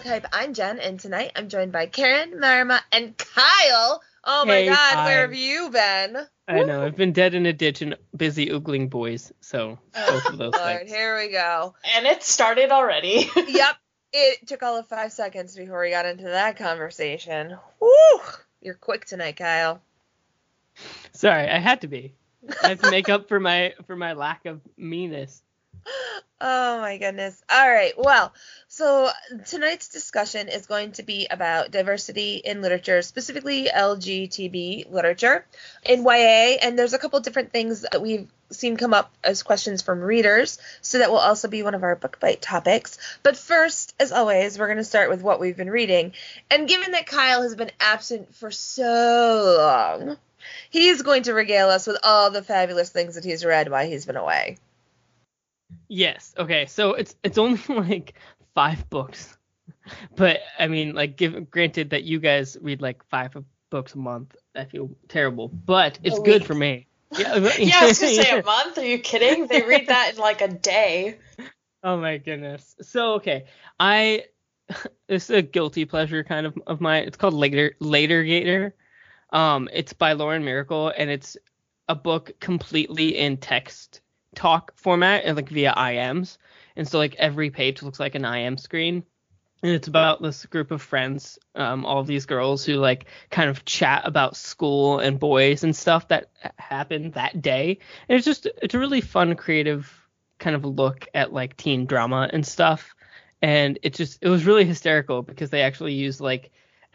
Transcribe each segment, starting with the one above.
Book Hype. I'm Jen, and tonight I'm joined by Karen, Marima, and Kyle. Oh my Hey, God, where hi. have you been? I know, I've been dead in a ditch and busy oogling boys, so both of Oh, those Lord, things. here we go. And it started already. Yep, it took all of 5 seconds before we got into that conversation. Woo! You're quick tonight, Kyle. Sorry, I had to be. I had to make up for my lack of meanness. Oh my goodness. All right. Well, so tonight's discussion is going to be about diversity in literature, specifically LGTB literature in YA. And there's a couple different things that we've seen come up as questions from readers. So that will also be one of our book bite topics. But first, as always, we're going to start with what we've been reading. And given that Kyle has been absent for so long, he's going to regale us with all the fabulous things that he's read while he's been away. Yes. Okay. So it's only like 5 books, but I mean, like, granted that you guys read like 5 books a month, I feel terrible, but it's good for me. Yeah, I was gonna say a month. Are you kidding? They read that in like a day. Oh my goodness. So okay, it's a guilty pleasure kind of mine. It's called Later Gator. It's by Lauren Miracle, and it's a book completely in text talk format and like via IMs, and so like every page looks like an IM screen, and it's about this group of friends, all of these girls who like kind of chat about school and boys and stuff that happened that day, and it's a really fun, creative kind of look at like teen drama and stuff, and it was really hysterical because they actually use like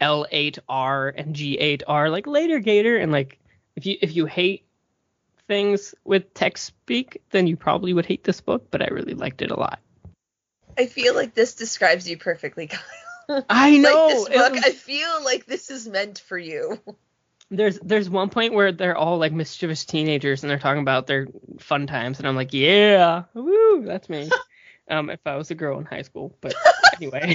L8R and G8R, like Later Gator, and like if you hate things with text speak, then you probably would hate this book, but I really liked it a lot. I feel like this describes you perfectly, Kyle. I know. Like this book, I feel like this is meant for you. There's one point where they're all like mischievous teenagers and they're talking about their fun times, and I'm like, yeah, woo, that's me. If I was a girl in high school, but anyway.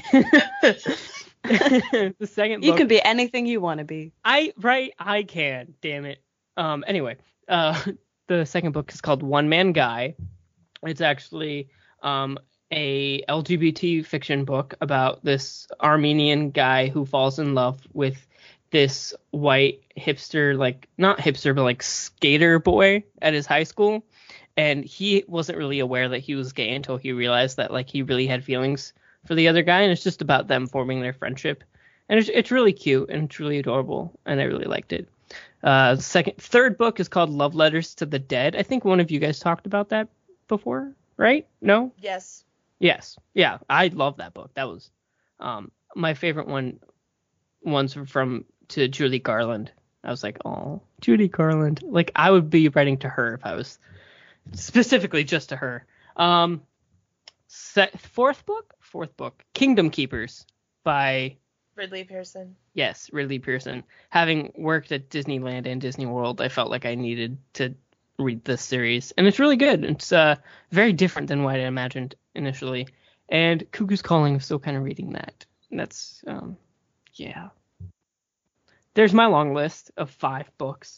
The second book, you can be anything you want to be. I can, damn it. Anyway, the second book is called One Man Guy. It's actually a LGBT fiction book about this Armenian guy who falls in love with this white hipster, like not hipster, but like skater boy at his high school. And he wasn't really aware that he was gay until he realized that like he really had feelings for the other guy. And it's just about them forming their friendship. And it's really cute and it's really adorable. And I really liked it. Third book is called Love Letters to the Dead. I think one of you guys talked about that before, right? No? Yes. Yeah, I love that book. That was my favorite ones from to Judy Garland. I was like, oh, Judy Garland. Like, I would be writing to her if I was specifically just to her. Fourth book, Kingdom Keepers by Ridley Pearson. Yes, Ridley Pearson. Having worked at Disneyland and Disney World, I felt like I needed to read this series. And it's really good. It's very different than what I imagined initially. And Cuckoo's Calling, I'm still kind of reading that. And that's, yeah. There's my long list of 5 books.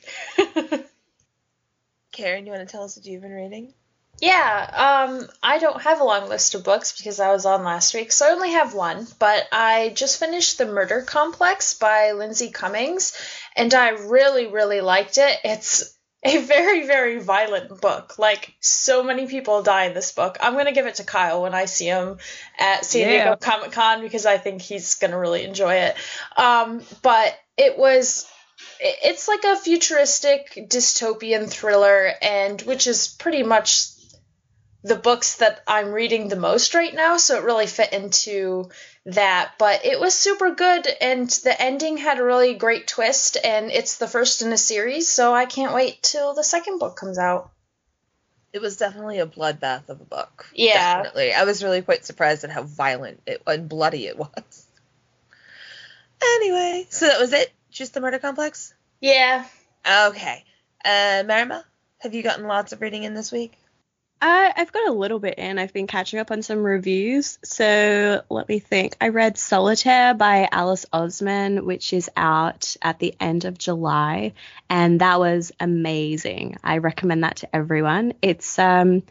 Karen, you want to tell us what you've been reading? Yeah, I don't have a long list of books because I was on last week, so I only have one, but I just finished The Murder Complex by Lindsay Cummings, and I really, really liked it. It's a very, very violent book. Like, so many people die in this book. I'm going to give it to Kyle when I see him at San Diego Comic-Con because I think he's going to really enjoy it. But it's like a futuristic dystopian thriller, and which is pretty much the books that I'm reading the most right now, so it really fit into that. But it was super good, and the ending had a really great twist, and it's the first in a series, so I can't wait till the second book comes out. It was definitely a bloodbath of a book. Yeah. Definitely. I was really quite surprised at how violent and bloody it was. Anyway, so that was it? Just The Murder Complex? Yeah. Okay. Marima, have you gotten lots of reading in this week? I've got a little bit in. I've been catching up on some reviews. So let me think. I read Solitaire by Alice Osman, which is out at the end of July. And that was amazing. I recommend that to everyone. It's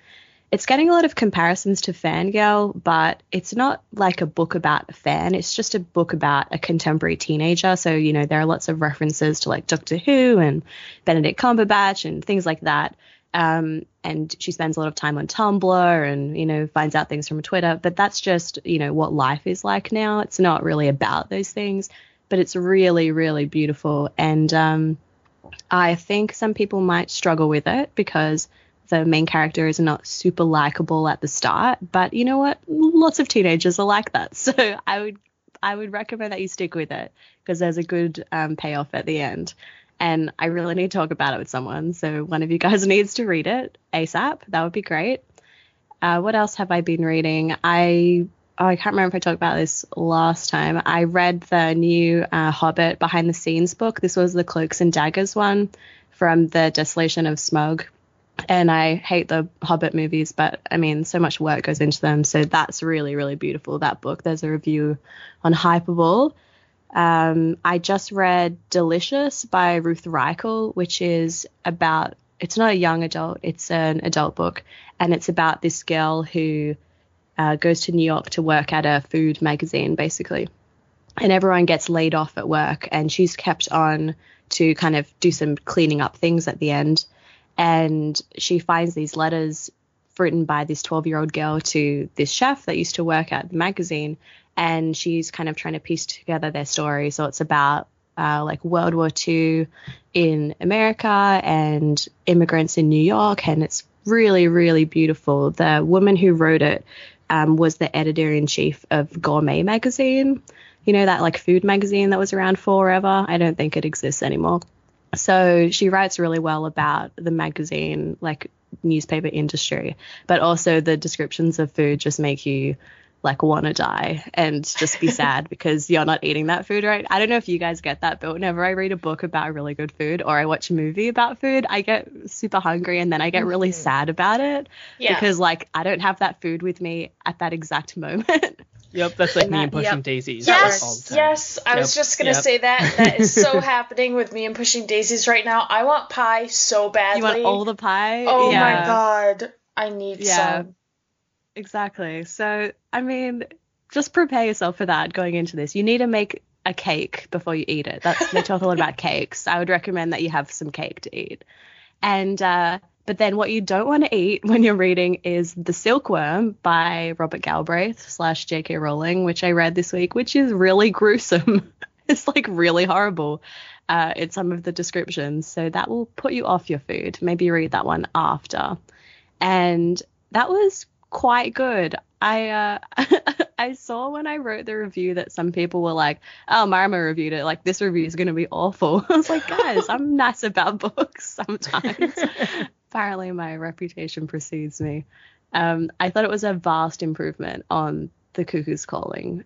it's getting a lot of comparisons to Fangirl, but it's not like a book about a fan. It's just a book about a contemporary teenager. So, you know, there are lots of references to like Doctor Who and Benedict Cumberbatch and things like that. And she spends a lot of time on Tumblr and, you know, finds out things from Twitter. But that's just, you know, what life is like now. It's not really about those things, but it's really, really beautiful. And I think some people might struggle with it because the main character is not super likable at the start, but you know what? Lots of teenagers are like that. So I would recommend that you stick with it because there's a good payoff at the end. And I really need to talk about it with someone. So one of you guys needs to read it ASAP. That would be great. What else have I been reading? I can't remember if I talked about this last time. I read the new Hobbit behind the scenes book. This was the Cloaks and Daggers one from the Desolation of Smaug. And I hate the Hobbit movies, but I mean, so much work goes into them. So that's really, really beautiful, that book. There's a review on Hypable. I just read Delicious by Ruth Reichel, which is about, it's not a young adult, it's an adult book. And it's about this girl who goes to New York to work at a food magazine, basically. And everyone gets laid off at work. And she's kept on to kind of do some cleaning up things at the end. And she finds these letters written by this 12-year-old girl to this chef that used to work at the magazine. And she's kind of trying to piece together their story. So it's about like World War II in America and immigrants in New York. And it's really, really beautiful. The woman who wrote it was the editor-in-chief of Gourmet magazine. You know, that like food magazine that was around forever? I don't think it exists anymore. So she writes really well about the magazine, like newspaper industry, but also the descriptions of food just make you like want to die and just be sad because you're not eating that food, right? I don't know if you guys get that, but whenever I read a book about really good food or I watch a movie about food, I get super hungry and then I get really sad about it because like I don't have that food with me at that exact moment. Yep, that's like me and Pushing Daisies. Yes, all the time. yes. I was just going to say that is so happening with me and Pushing Daisies right now. I want pie so badly. You want all the pie? Oh my God. I need some. Exactly. So, I mean, just prepare yourself for that going into this. You need to make a cake before you eat it. They talk a lot about cakes. I would recommend that you have some cake to eat. And but then what you don't want to eat when you're reading is The Silkworm by Robert Galbraith / J.K. Rowling, which I read this week, which is really gruesome. It's like really horrible in some of the descriptions. So that will put you off your food. Maybe read that one after. And that was quite good. I saw when I wrote the review that some people were like, oh, Marama reviewed it, like this review is going to be awful. I was like, guys, I'm nice about books sometimes. Apparently my reputation precedes me. I thought it was a vast improvement on The Cuckoo's Calling.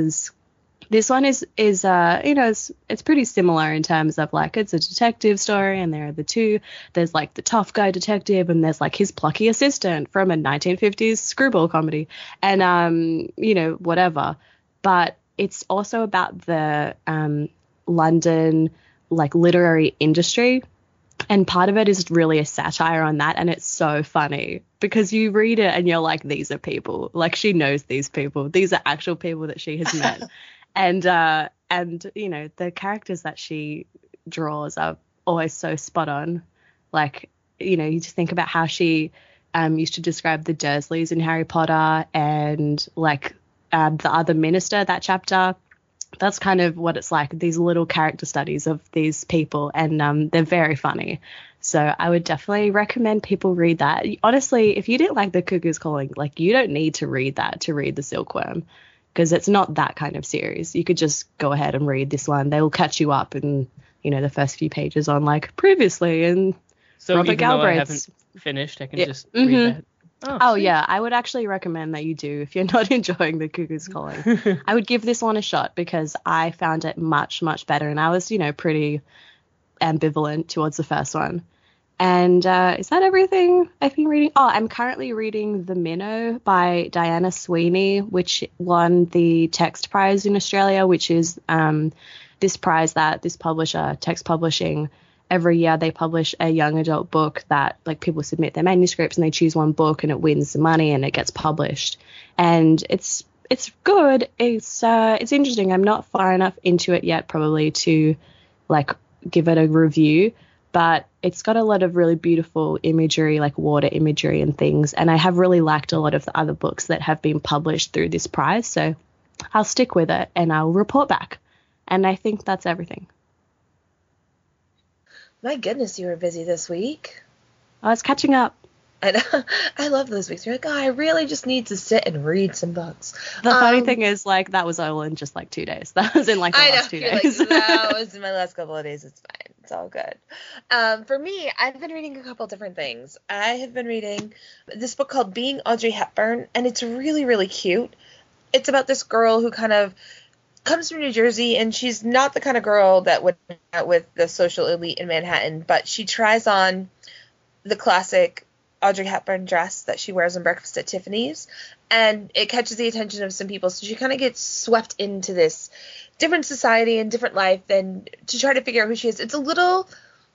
This one is you know, it's pretty similar in terms of like it's a detective story and there are there's like the tough guy detective and there's like his plucky assistant from a 1950s screwball comedy and you know, whatever. But it's also about the London like literary industry. And part of it is really a satire on that. And it's so funny because you read it and you're like, these are people. Like she knows these people. These are actual people that she has met. And you know, the characters that she draws are always so spot on. Like, you know, you just think about how she used to describe the Dursleys in Harry Potter and like the other minister, that chapter. That's kind of what it's like, these little character studies of these people, and they're very funny. So I would definitely recommend people read that. Honestly, if you didn't like The Cuckoo's Calling, like you don't need to read that to read The Silkworm, because it's not that kind of series. You could just go ahead and read this one. They will catch you up in, you know, the first few pages on like previously and so Robert even Galbraith's. though I haven't finished, I can just read that. Oh, yeah, I would actually recommend that you do if you're not enjoying The Cuckoo's Calling. I would give this one a shot because I found it much, much better. And I was, you know, pretty ambivalent towards the first one. And is that everything I've been reading? Oh, I'm currently reading The Minnow by Diana Sweeney, which won the Text Prize in Australia, which is this prize that this publisher, Text Publishing, every year they publish a young adult book that like people submit their manuscripts and they choose one book and it wins the money and it gets published. And it's good. It's interesting. I'm not far enough into it yet probably to like give it a review, but it's got a lot of really beautiful imagery, like water imagery and things. And I have really liked a lot of the other books that have been published through this prize. So I'll stick with it and I'll report back. And I think that's everything. My goodness, you were busy this week. I was catching up. And I love those weeks. You're like, oh, I really just need to sit and read some books. The funny thing is, like, that was all in just like 2 days. That was in like the last 2 days. Like, that was in my last couple of days. It's fine. It's all good. For me, I've been reading a couple different things. I have been reading this book called Being Audrey Hepburn, and it's really, really cute. It's about this girl who kind of comes from New Jersey, and she's not the kind of girl that would hang out with the social elite in Manhattan, but she tries on the classic Audrey Hepburn dress that she wears on Breakfast at Tiffany's, and it catches the attention of some people, so she kind of gets swept into this different society and different life and to try to figure out who she is. It's a little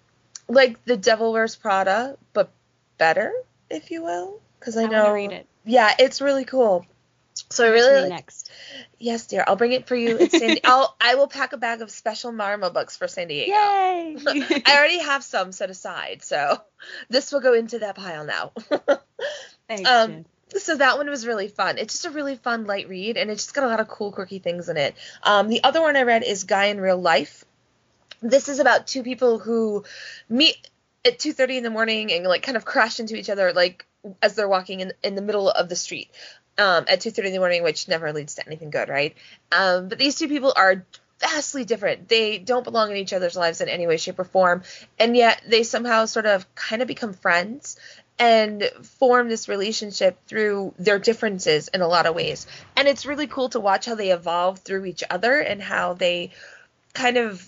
like The Devil Wears Prada, but better, if you will, because I know. Want to read it. Yeah, it's really cool. So I really next. Yes, dear. I'll bring it for you. It's I will pack a bag of special Marma books for San Diego. Yay! I already have some set aside, so this will go into that pile now. Thanks, Jen. So that one was really fun. It's just a really fun, light read, and it's just got a lot of cool, quirky things in it. The other one I read is Guy in Real Life. This is about two people who meet at 2:30 in the morning and like kind of crash into each other like as they're walking in the middle of the street. At 2:30 in the morning, which never leads to anything good, right? But these two people are vastly different. They don't belong in each other's lives in any way, shape, or form, and yet they somehow sort of kind of become friends and form this relationship through their differences in a lot of ways. And it's really cool to watch how they evolve through each other and how they kind of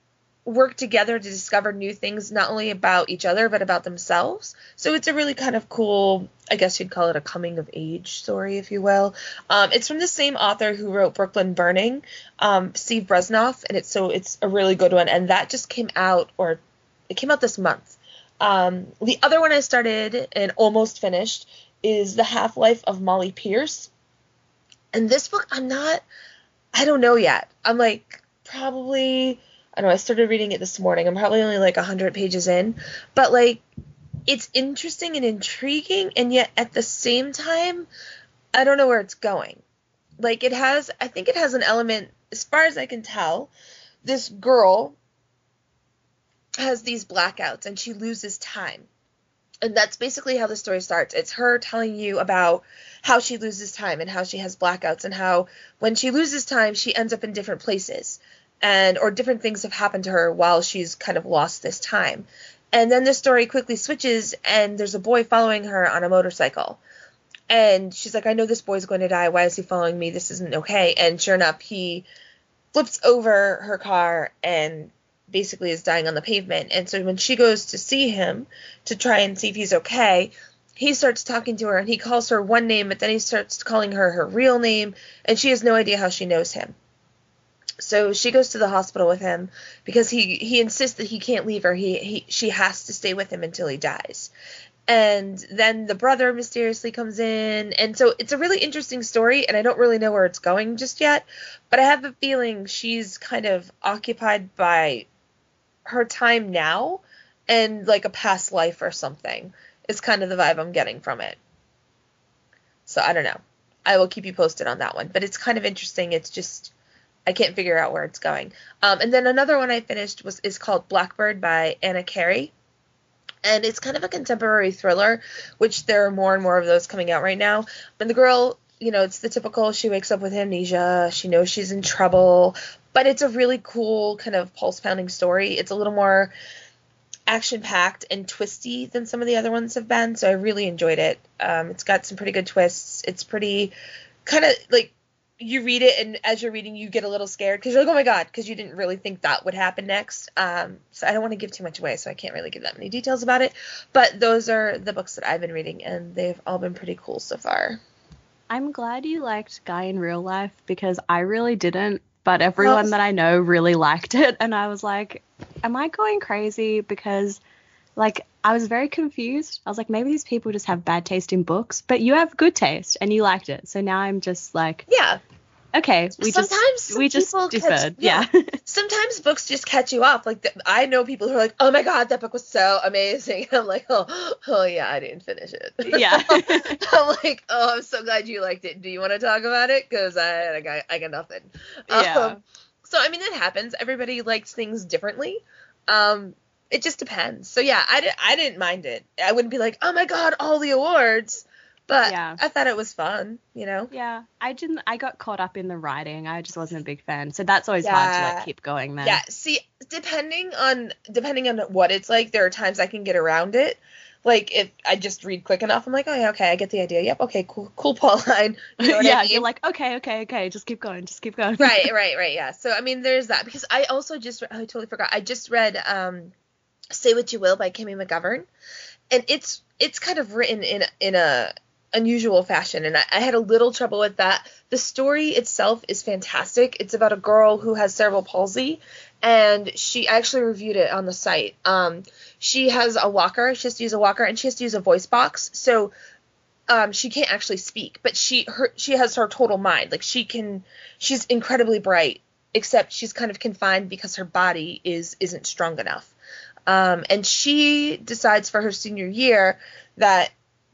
work together to discover new things, not only about each other, but about themselves. So it's a really kind of cool, I guess you'd call it a coming of age story, if you will. It's from the same author who wrote Brooklyn Burning, Steve Bresnoff, and it's a really good one. And that just came out, or it came out this month. The other one I started and almost finished is The Half-Life of Molly Pierce. And this book, I don't know yet. I'm like probably, I don't know, I started reading it this morning. I'm probably only like 100 pages in, but like it's interesting and intriguing, and yet at the same time, I don't know where it's going. Like I think it has an element, as far as I can tell, this girl has these blackouts and she loses time. And that's basically how the story starts. It's her telling you about how she loses time and how she has blackouts and how when she loses time, she ends up in different places. Or different things have happened to her while she's kind of lost this time. And then the story quickly switches, and there's a boy following her on a motorcycle. And she's like, I know this boy's going to die. Why is he following me? This isn't okay. And sure enough, he flips over her car and basically is dying on the pavement. And so when she goes to see him to try and see if he's okay, he starts talking to her, and he calls her one name, but then he starts calling her her real name, and she has no idea how she knows him. So she goes to the hospital with him because he insists that he can't leave her. She has to stay with him until he dies. And then the brother mysteriously comes in. And so it's a really interesting story, and I don't really know where it's going just yet. But I have a feeling she's kind of occupied by her time now and like a past life or something. Is kind of the vibe I'm getting from it. So I don't know. I will keep you posted on that one. But it's kind of interesting. It's just, I can't figure out where it's going. And then another one I finished is called Blackbird by Anna Carey. And it's kind of a contemporary thriller, which there are more and more of those coming out right now. And the girl, it's the typical, she wakes up with amnesia, she knows she's in trouble, but it's a really cool kind of pulse-pounding story. It's a little more action-packed and twisty than some of the other ones have been, so I really enjoyed it. It's got some pretty good twists. It's pretty kind of like, you read it, and as you're reading, you get a little scared because you're like, oh my god, because you didn't really think that would happen next. So I don't want to give too much away, so I can't really give that many details about it. But those are the books that I've been reading, and they've all been pretty cool so far. I'm glad you liked Guy in Real Life because I really didn't, but everyone that I know really liked it, and I was like, am I going crazy? Because, like, I was very confused. I was like, maybe these people just have bad taste in books, but you have good taste and you liked it. So now I'm just like, Yeah. okay, we just people deferred. Yeah. Sometimes books just catch you off. Like, I know people who are like, oh my God, that book was so amazing. I'm like, oh yeah, I didn't finish it. Yeah. I'm like, oh, I'm so glad you liked it. Do you want to talk about it? Because I got nothing. Yeah. So, I mean, it happens. Everybody likes things differently. It just depends. So, yeah, I didn't mind it. I wouldn't be like, oh my God, all the awards. But Yeah. I thought it was fun, you know? Yeah, I got caught up in the writing. I just wasn't a big fan. So that's always hard to like keep going there. Yeah, see, depending on what it's like, there are times I can get around it. Like, if I just read quick enough, I'm like, oh yeah, okay, I get the idea. Yep, okay, cool Pauline. You know what I mean? You're like, okay, just keep going. Right, yeah. So, I mean, there's that. Because I also I totally forgot. I just read Say What You Will by Kimmy McGovern. And it's kind of written in a unusual fashion, and I had a little trouble with that. The story itself is fantastic. It's about a girl who has cerebral palsy, and I actually reviewed it on the site. She has a walker. She has to use a walker, and she has to use a voice box. So she can't actually speak, but she has her total mind. Like, she's incredibly bright, except she's kind of confined because her body isn't strong enough. And she decides for her senior year that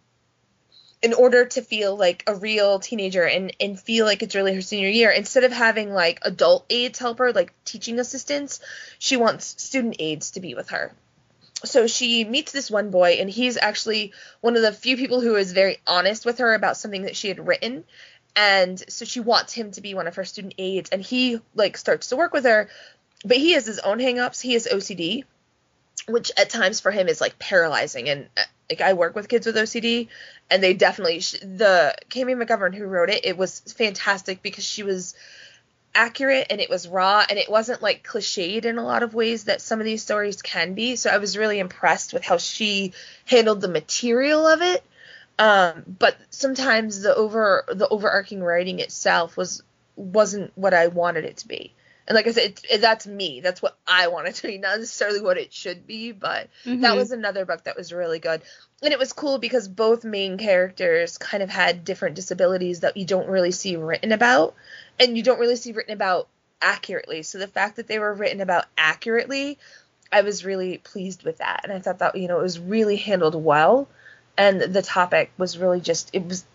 in order to feel like a real teenager and feel like it's really her senior year, instead of having like adult aides help her, like teaching assistants, she wants student aides to be with her. So she meets this one boy, and he's actually one of the few people who is very honest with her about something that she had written. And so she wants him to be one of her student aides, and he like starts to work with her, but he has his own hangups. He has OCD, which at times for him is like paralyzing. And like, I work with kids with OCD, and they definitely, the Kimmy McGovern who wrote it was fantastic because she was accurate and it was raw and it wasn't like cliched in a lot of ways that some of these stories can be. So I was really impressed with how she handled the material of it. But sometimes the overarching writing itself wasn't what I wanted it to be. And like I said, that's me. That's what I want it to be, not necessarily what it should be. But that was another book that was really good. And it was cool because both main characters kind of had different disabilities that you don't really see written about. And you don't really see written about accurately. So the fact that they were written about accurately, I was really pleased with that. And I thought that, it was really handled well. And the topic was really just,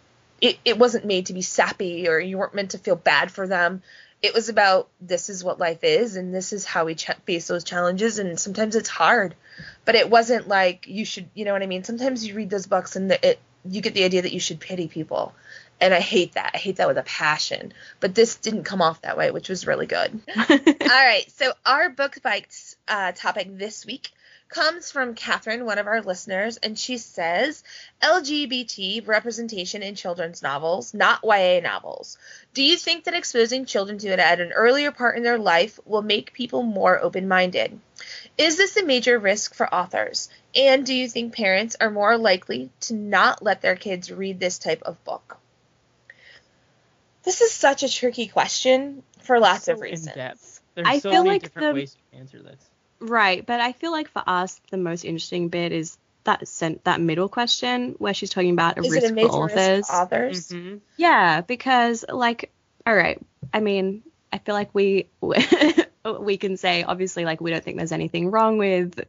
it wasn't made to be sappy, or you weren't meant to feel bad for them. It was about, this is what life is, and this is how we face those challenges, and sometimes it's hard. But it wasn't like you should, you know what I mean? Sometimes you read those books and you get the idea that you should pity people. And I hate that. I hate that with a passion. But this didn't come off that way, which was really good. All right, so our Book Bites topic this week comes from Catherine, one of our listeners, and she says, LGBT representation in children's novels, not YA novels. Do you think that exposing children to it at an earlier part in their life will make people more open-minded? Is this a major risk for authors? And do you think parents are more likely to not let their kids read this type of book? This is such a tricky question for lots of reasons. In depth. There's so many different ways to answer this. Right, but I feel like for us, the most interesting bit is that middle question where she's talking about a risk for authors. Mm-hmm. Yeah, because, like, all right, I mean, I feel like we can say, obviously, like, we don't think there's anything wrong with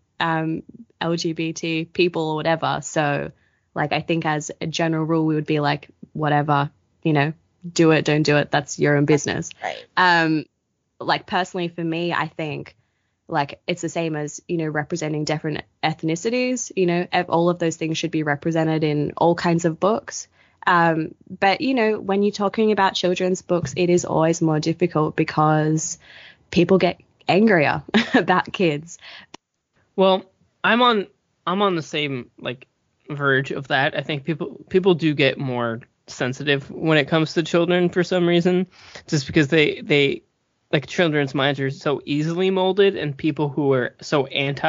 LGBT people or whatever. So, like, I think as a general rule, we would be like, whatever, do it, don't do it. That's your own business. Right. Like, personally, for me, I think, like, it's the same as, representing different ethnicities, all of those things should be represented in all kinds of books. But, when you're talking about children's books, it is always more difficult because people get angrier about kids. Well, I'm on the same, like, verge of that. I think people do get more sensitive when it comes to children for some reason, just because they like, children's minds are so easily molded, and people who are so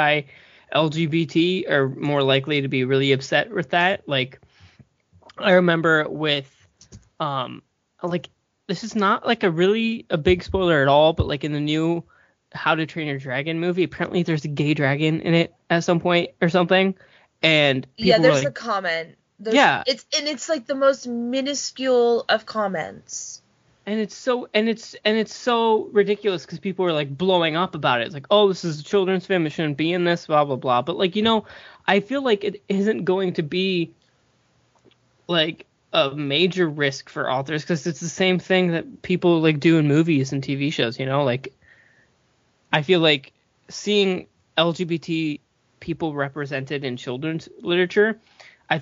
anti-LGBT are more likely to be really upset with that. Like, I remember with, like, this is not, like, a big spoiler at all, but, like, in the new How to Train Your Dragon movie. Apparently there's a gay dragon in it at some point or something. And people there's were like, a comment. Yeah. It's like the most minuscule of comments. And it's so ridiculous because people were like blowing up about it. It's like, oh, this is a children's film, it shouldn't be in this, blah blah blah. But like, I feel like it isn't going to be like a major risk for authors because it's the same thing that people like do in movies and TV shows. Like I feel like seeing LGBT people represented in children's literature, how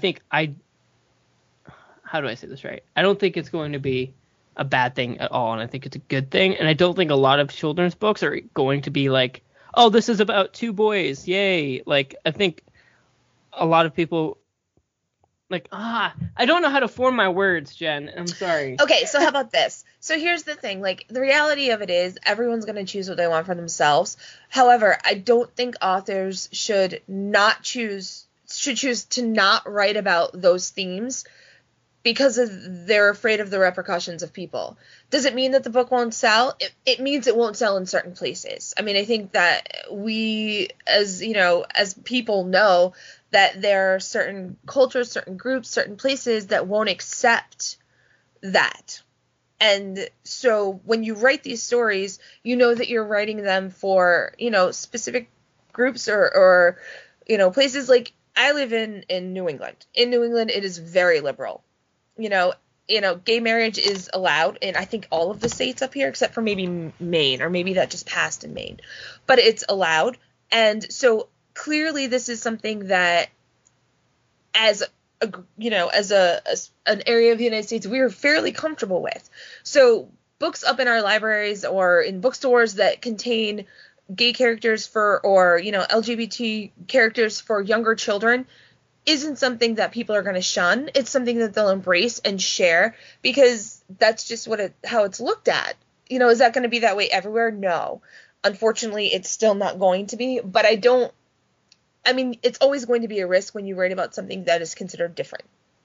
do I say this right? I don't think it's going to be a bad thing at all, and I think it's a good thing. And I don't think a lot of children's books are going to be like, oh, this is about two boys, yay. Like, I think a lot of people I don't know how to form my words, Jen. I'm sorry. Okay, so how about this? So here's the thing. Like, the reality of it is everyone's going to choose what they want for themselves. However, I don't think authors should choose to not write about those themes because they're afraid of the repercussions of people. Does it mean that the book won't sell? It means it won't sell in certain places. I mean, I think that we, as people know that there are certain cultures, certain groups, certain places that won't accept that. And so when you write these stories, you know that you're writing them for, specific groups or places. Like, I live in New England. In New England, it is very liberal. Gay marriage is allowed in, I think, all of the states up here, except for maybe Maine, or maybe that just passed in Maine. But it's allowed. And so clearly this is something that as an area of the United States, we are fairly comfortable with. So books up in our libraries or in bookstores that contain gay characters or LGBT characters for younger children isn't something that people are going to shun. It's something that they'll embrace and share because that's just how it's looked at. Is that going to be that way everywhere? No. Unfortunately, it's still not going to be, but it's always going to be a risk when you write about something that is considered different.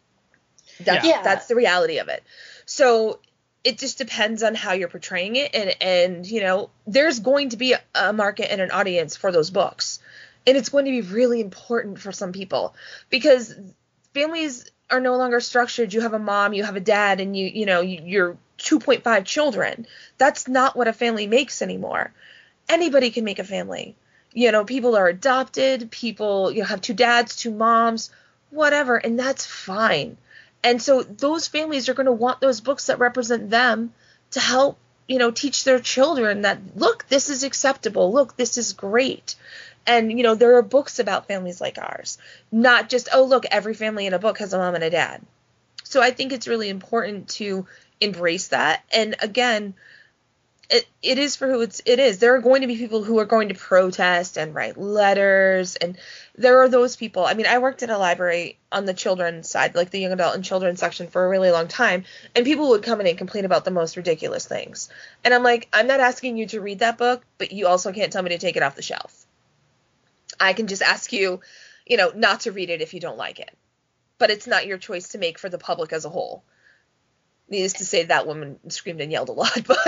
That's the reality of it. So it just depends on how you're portraying it. And there's going to be a market and an audience for those books. And it's going to be really important for some people because families are no longer structured. You have a mom, you have a dad, and you're 2.5 children. That's not what a family makes anymore. Anybody can make a family. People are adopted, people have two dads, two moms, whatever, and that's fine. And so those families are going to want those books that represent them to help, teach their children that, look, this is acceptable. Look, this is great. And, there are books about families like ours, not just, oh, look, every family in a book has a mom and a dad. So I think it's really important to embrace that. And again, it is for who it is. There are going to be people who are going to protest and write letters, and there are those people. I mean, I worked at a library on the children's side, like the young adult and children's section, for a really long time, and people would come in and complain about the most ridiculous things. And I'm like, I'm not asking you to read that book, but you also can't tell me to take it off the shelf. I can just ask you, not to read it if you don't like it. But it's not your choice to make for the public as a whole. Needless to say, that woman screamed and yelled a lot, but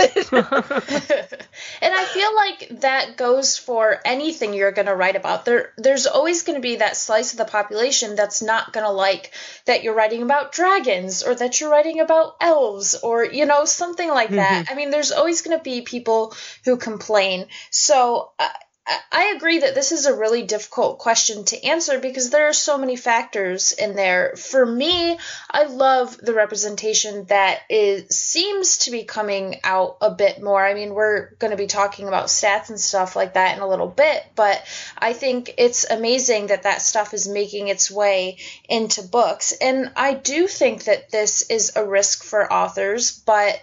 and I feel like that goes for anything you're going to write about. There's always going to be that slice of the population that's not going to like that you're writing about dragons or that you're writing about elves or, something like that. I mean, there's always going to be people who complain. So I agree that this is a really difficult question to answer because there are so many factors in there. For me, I love the representation that seems to be coming out a bit more. I mean, we're going to be talking about stats and stuff like that in a little bit, but I think it's amazing that stuff is making its way into books. And I do think that this is a risk for authors, but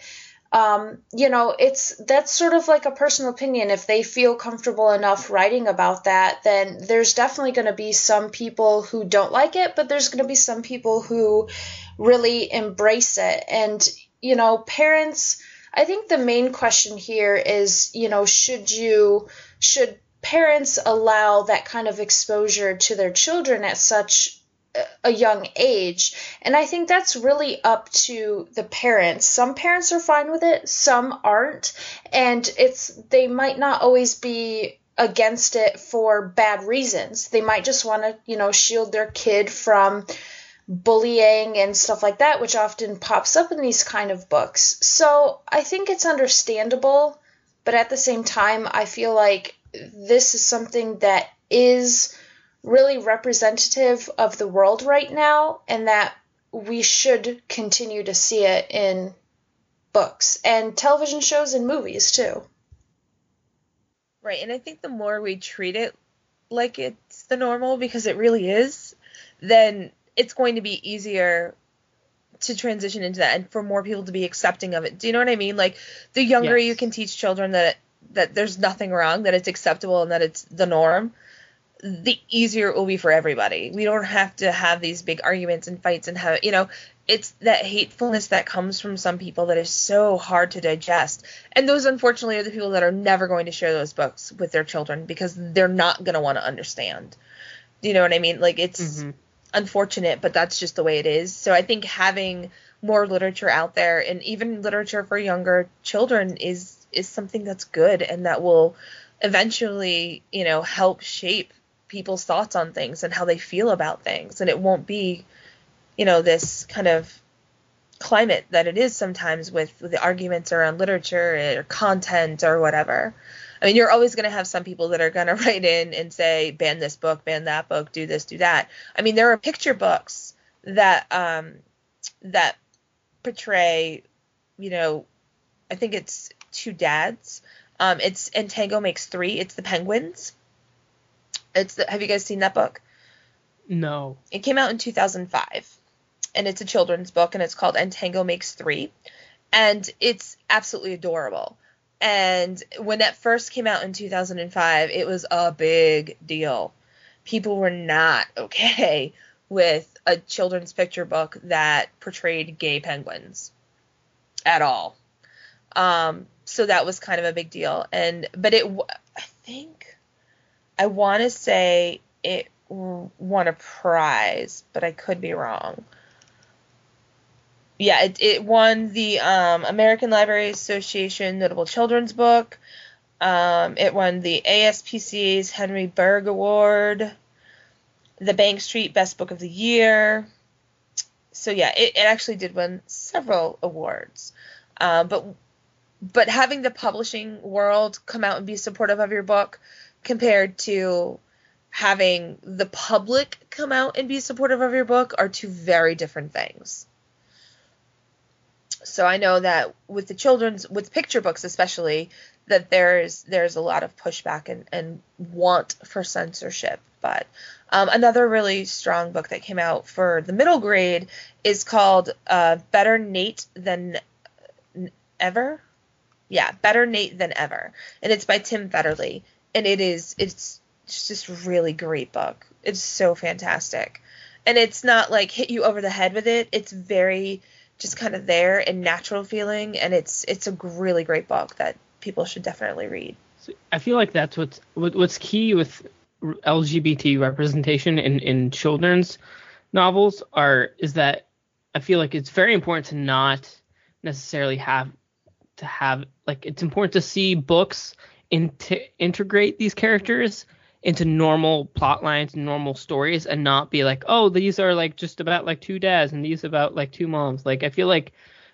that's sort of like a personal opinion. If they feel comfortable enough writing about that, then there's definitely going to be some people who don't like it, but there's going to be some people who really embrace it. And, parents, I think the main question here is, should parents allow that kind of exposure to their children at such a young age. And I think that's really up to the parents. Some parents are fine with it, some aren't. And they might not always be against it for bad reasons. They might just want to, shield their kid from bullying and stuff like that, which often pops up in these kind of books. So I think it's understandable, but at the same time, I feel like this is something that is really representative of the world right now, and that we should continue to see it in books and television shows and movies too. Right, and I think the more we treat it like it's the normal, because it really is, then it's going to be easier to transition into that and for more people to be accepting of it. Do you know what I mean? Like, the younger you can teach children that there's nothing wrong, that it's acceptable and that it's the norm, the easier it will be for everybody. We don't have to have these big arguments and fights and have, it's that hatefulness that comes from some people that is so hard to digest. And those, unfortunately, are the people that are never going to share those books with their children because they're not going to want to understand. Do you know what I mean? Like, it's unfortunate, but that's just the way it is. So I think having more literature out there, and even literature for younger children, is something that's good and that will eventually, help shape people's thoughts on things and how they feel about things. And it won't be, this kind of climate that it is sometimes with the arguments around literature or content or whatever. I mean, you're always going to have some people that are going to write in and say, ban this book, ban that book, do this, do that. I mean, there are picture books that that portray, I think it's two dads. It's And Tango Makes Three. It's the penguins. Have you guys seen that book? No. It came out in 2005, and it's a children's book, and it's called And Tango Makes Three, and it's absolutely adorable. And when that first came out in 2005, it was a big deal. People were not okay with a children's picture book that portrayed gay penguins at all. So that was kind of a big deal. But I want to say it won a prize, but I could be wrong. Yeah, it won the American Library Association Notable Children's Book. It won the ASPCA's Henry Berg Award, the Bank Street Best Book of the Year. So yeah, it actually did win several awards. But having the publishing world come out and be supportive of your book compared to having the public come out and be supportive of your book are two very different things. So I know that with picture books especially, that there's a lot of pushback and want for censorship. But another really strong book that came out for the middle grade is called Better Nate Than Ever. Yeah, Better Nate Than Ever. And it's by Tim Federle. And it's just a really great book. It's so fantastic. And it's not like hit you over the head with it. It's very just kind of there and natural feeling. And it's a really great book that people should definitely read. So I feel like that's what's key with LGBT representation in children's novels is that I feel like it's very important to not necessarily have it's important to see books integrate these characters into normal plot lines and normal stories, and not be like, oh, these are like just about like two dads and these about like two moms. Like, I feel like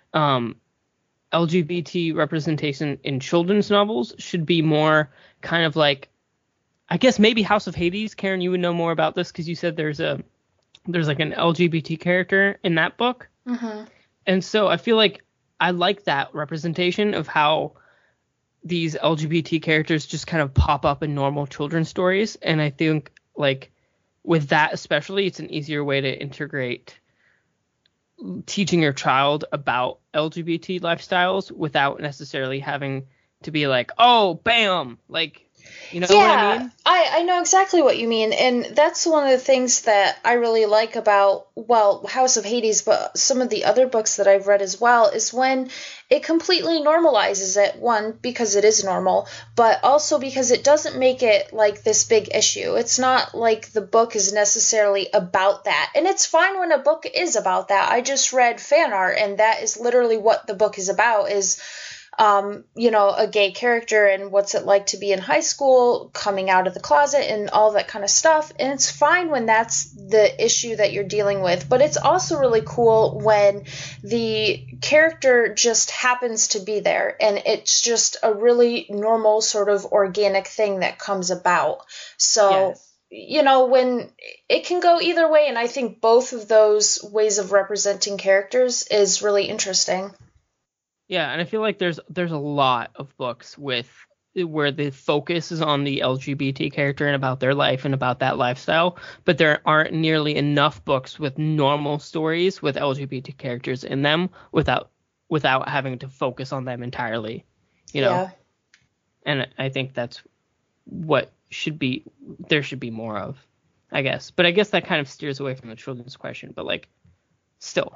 LGBT representation in children's novels should be more kind of like, I guess maybe House of Hades. Karen, you would know more about this because you said there's like an LGBT character in that book. Mm-hmm. And so I feel like I like that representation of how these LGBT characters just kind of pop up in normal children's stories. And I think like with that especially, it's an easier way to integrate teaching your child about LGBT lifestyles without necessarily having to be like, oh, bam, like You know what I mean? I know exactly what you mean, and that's one of the things that I really like about, well, House of Hades, but some of the other books that I've read as well, is when it completely normalizes it, one, because it is normal, but also because it doesn't make it like this big issue. It's not like the book is necessarily about that, and it's fine when a book is about that. I just read fan art, and that is literally what the book is about, is a gay character and what's it like to be in high school, coming out of the closet and all that kind of stuff. And it's fine when that's the issue that you're dealing with, but it's also really cool when the character just happens to be there and it's just a really normal sort of organic thing that comes about. So, yes. When it can go either way, and I think both of those ways of representing characters is really interesting. Yeah, and I feel like there's a lot of books where the focus is on the LGBT character and about their life and about that lifestyle, but there aren't nearly enough books with normal stories with LGBT characters in them without having to focus on them entirely, Yeah. And I think that's what there should be more of, I guess. But I guess that kind of steers away from the children's question, but like still.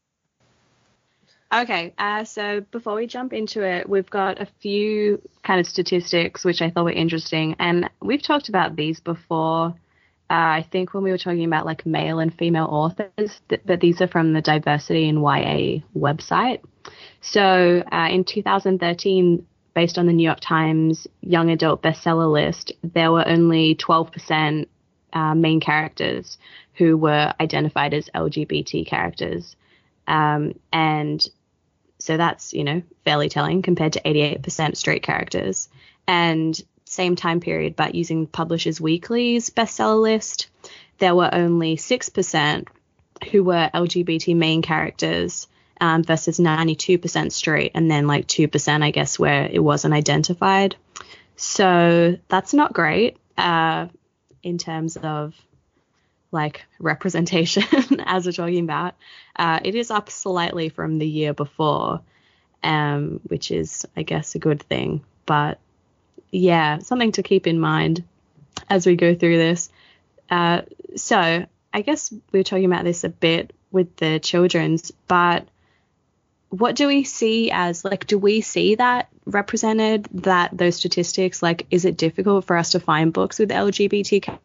Okay, so before we jump into it, we've got a few kind of statistics which I thought were interesting, and we've talked about these before. I think when we were talking about like male and female authors, but these are from the Diversity in YA website. So in 2013, based on the New York Times Young Adult Bestseller list, there were only 12% main characters who were identified as LGBT characters. And so that's, fairly telling compared to 88% straight characters. And same time period, but using Publishers Weekly's bestseller list, there were only 6% who were LGBT main characters versus 92% straight, and then like 2%, I guess, where it wasn't identified. So that's not great in terms of like representation as we're talking about. It is up slightly from the year before, which is, I guess, a good thing. But yeah, something to keep in mind as we go through this. So I guess we were talking about this a bit with the children's, but what do we see as, like, do we see that represented, those statistics? Like, is it difficult for us to find books with LGBT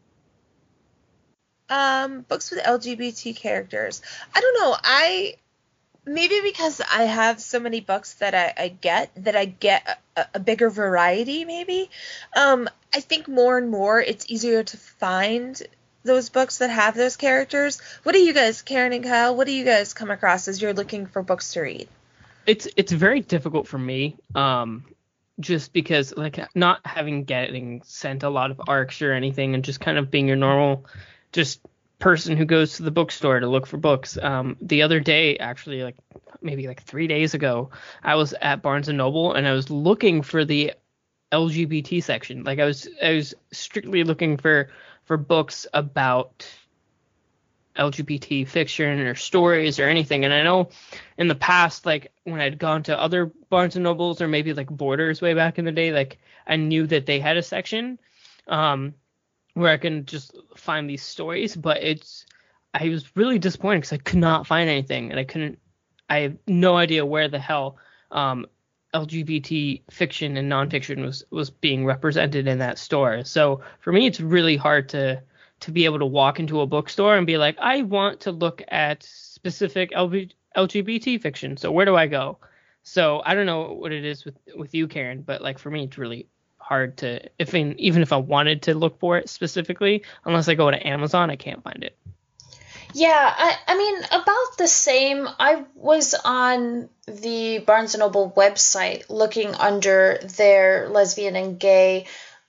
books with LGBT characters? I don't know. Maybe because I have so many books that I get a bigger variety, maybe. I think more and more it's easier to find those books that have those characters. What do you guys, Karen and Kyle, what do you guys come across as you're looking for books to read? It's very difficult for me, just because, like, not getting sent a lot of ARCs or anything, and just kind of being your normal just person who goes to the bookstore to look for books. The other day, actually, like maybe like 3 days ago, I was at Barnes and Noble and I was looking for the LGBT section. Like I was strictly looking for books about LGBT fiction or stories or anything. And I know in the past, like when I'd gone to other Barnes and Nobles or maybe like Borders way back in the day, like I knew that they had a section where I can just find these stories, but I was really disappointed because I could not find anything, and I have no idea where the hell LGBT fiction and nonfiction was being represented in that store. So for me, it's really hard to be able to walk into a bookstore and be like, I want to look at specific LGBT fiction. So where do I go? So I don't know what it is with you, Karen, but like for me, it's really hard to, even if I wanted to look for it specifically, unless I go to Amazon, I can't find it. Yeah, I mean, about the same. I was on the Barnes & Noble website looking under their lesbian and gay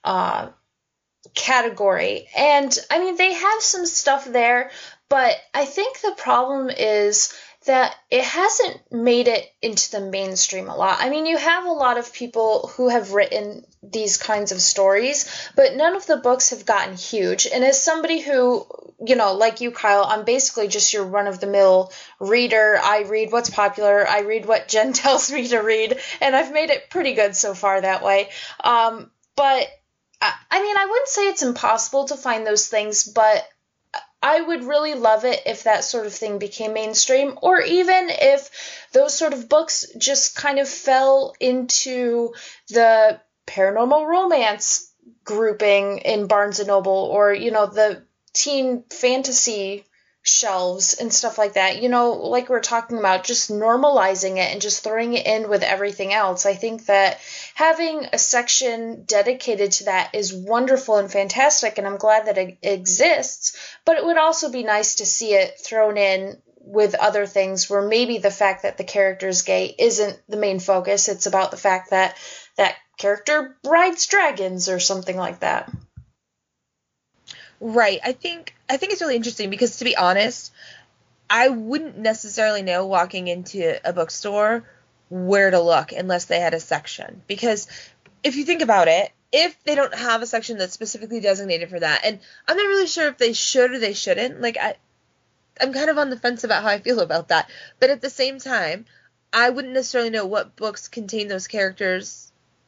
category. And, I mean, they have some stuff there, but I think the problem is that it hasn't made it into the mainstream a lot. I mean, you have a lot of people who have written these kinds of stories, but none of the books have gotten huge. And as somebody who, like you, Kyle, I'm basically just your run-of-the-mill reader. I read what's popular. I read what Jen tells me to read, and I've made it pretty good so far that way. But I mean, I wouldn't say it's impossible to find those things, but I would really love it if that sort of thing became mainstream, or even if those sort of books just kind of fell into the paranormal romance grouping in Barnes & Noble, or, you know, the teen fantasy shelves and stuff like that. You know, like we we're talking about, just normalizing it and just throwing it in with everything else. I think that having a section dedicated to that is wonderful and fantastic, and I'm glad that it exists, but it would also be nice to see it thrown in with other things where maybe the fact that the character is gay isn't the main focus. It's about the fact that that character rides dragons or something like that. Right. I think it's really interesting because, to be honest, I wouldn't necessarily know walking into a bookstore where to look unless they had a section. Because if you think about it, if they don't have a section that's specifically designated for that, and I'm not really sure if they should or they shouldn't, like, I'm kind of on the fence about how I feel about that. But at the same time, I wouldn't necessarily know what books contain those characters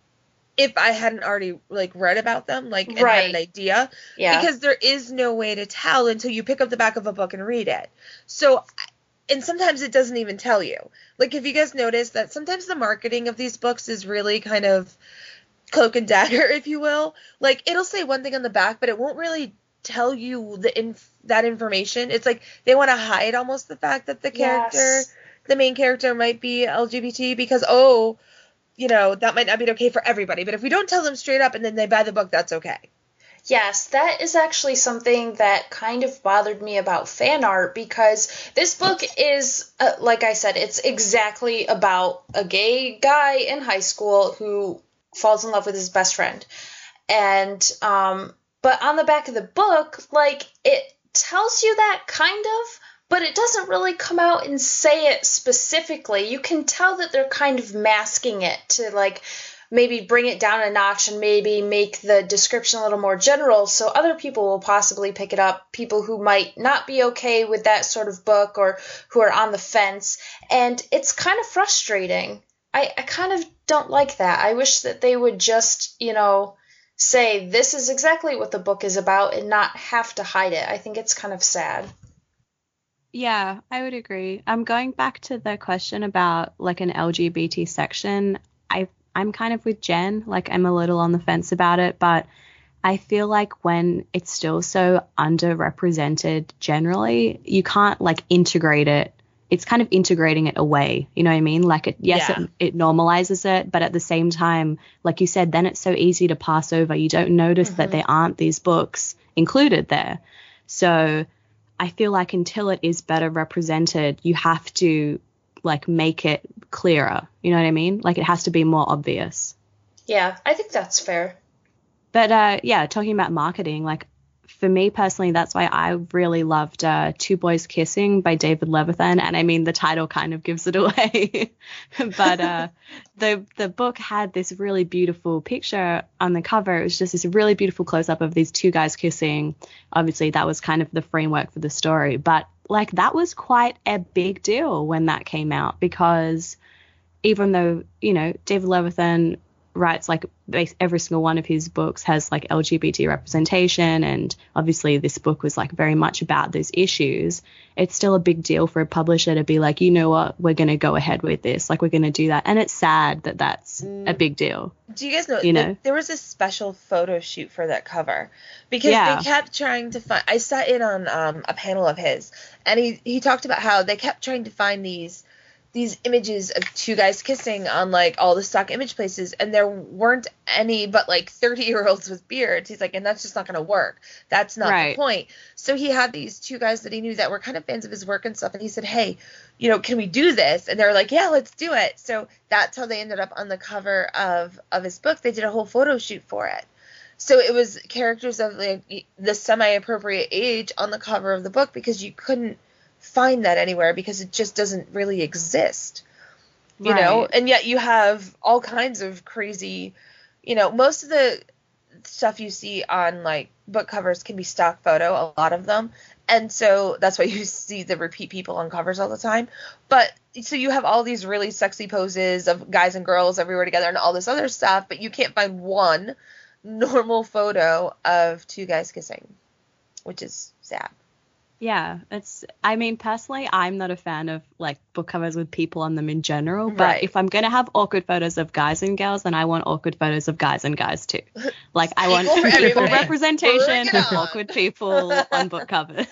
if I hadn't already, like, read about them, like, and had an idea. Yeah. Because there is no way to tell until you pick up the back of a book and read it. So, and sometimes it doesn't even tell you. Like, if you guys notice that sometimes the marketing of these books is really kind of cloak and dagger, if you will. Like, it'll say one thing on the back, but it won't really tell you that information. It's like they want to hide almost the fact that the character, the main character, might be LGBT because, you know, that might not be okay for everybody. But if we don't tell them straight up and then they buy the book, that's okay. Yes, that is actually something that kind of bothered me about fan art, because this book is, like I said, it's exactly about a gay guy in high school who falls in love with his best friend. And, but on the back of the book, like, it tells you that kind of, but it doesn't really come out and say it specifically. You can tell that they're kind of masking it to, like, maybe bring it down a notch and maybe make the description a little more general so other people will possibly pick it up, people who might not be okay with that sort of book or who are on the fence. And it's kind of frustrating. I kind of don't like that. I wish that they would just, you know, say this is exactly what the book is about and not have to hide it. I think it's kind of sad. Yeah, I would agree. I'm going back to the question about, like, an LGBT section. I'm kind of with Jen. Like, I'm a little on the fence about it, but I feel like when it's still so underrepresented generally, you can't, like, integrate it. It's kind of integrating it away. You know what I mean? Like, it normalizes it, but at the same time, like you said, then it's so easy to pass over. You don't notice that there aren't these books included there. So I feel like until it is better represented, you have to, like, make it clearer. You know what I mean? Like, it has to be more obvious. Yeah, I think that's fair. But yeah, talking about marketing, like, for me personally, that's why I really loved Two Boys Kissing by David Levithan. And I mean, the title kind of gives it away. But the book had this really beautiful picture on the cover. It was just this really beautiful close-up of these two guys kissing. Obviously, that was kind of the framework for the story. But, like, that was quite a big deal when that came out, because even though, you know, David Levithan writes, like, every single one of his books has, like, LGBT representation, and obviously this book was, like, very much about those issues, it's still a big deal for a publisher to be like, you know what, we're going to go ahead with this, like, we're going to do that. And it's sad that that's a big deal. Do you guys know, there was a special photo shoot for that cover, because they kept trying to find, I sat in on a panel of his, and he talked about how they kept trying to find these images of two guys kissing on, like, all the stock image places, and there weren't any but, like, 30-year-olds with beards. He's like, and that's just not going to work. That's not the point. So he had these two guys that he knew that were kind of fans of his work and stuff, and he said, hey, you know, can we do this? And they were like, yeah, let's do it. So that's how they ended up on the cover of his book. They did a whole photo shoot for it. So it was characters of, like, the semi-appropriate age on the cover of the book, because you couldn't find that anywhere because it just doesn't really exist, you know. And yet you have all kinds of crazy, you know, most of the stuff you see on, like, book covers can be stock photo, a lot of them, and so that's why you see the repeat people on covers all the time. But so you have all these really sexy poses of guys and girls everywhere together and all this other stuff, but you can't find one normal photo of two guys kissing, which is sad. Yeah, I mean, personally, I'm not a fan of like book covers with people on them in general, but Right. if I'm going to have awkward photos of guys and girls, then I want awkward photos of guys and guys too. Like, I want Equal for equal everybody. representation Bring it of on. awkward people on book covers.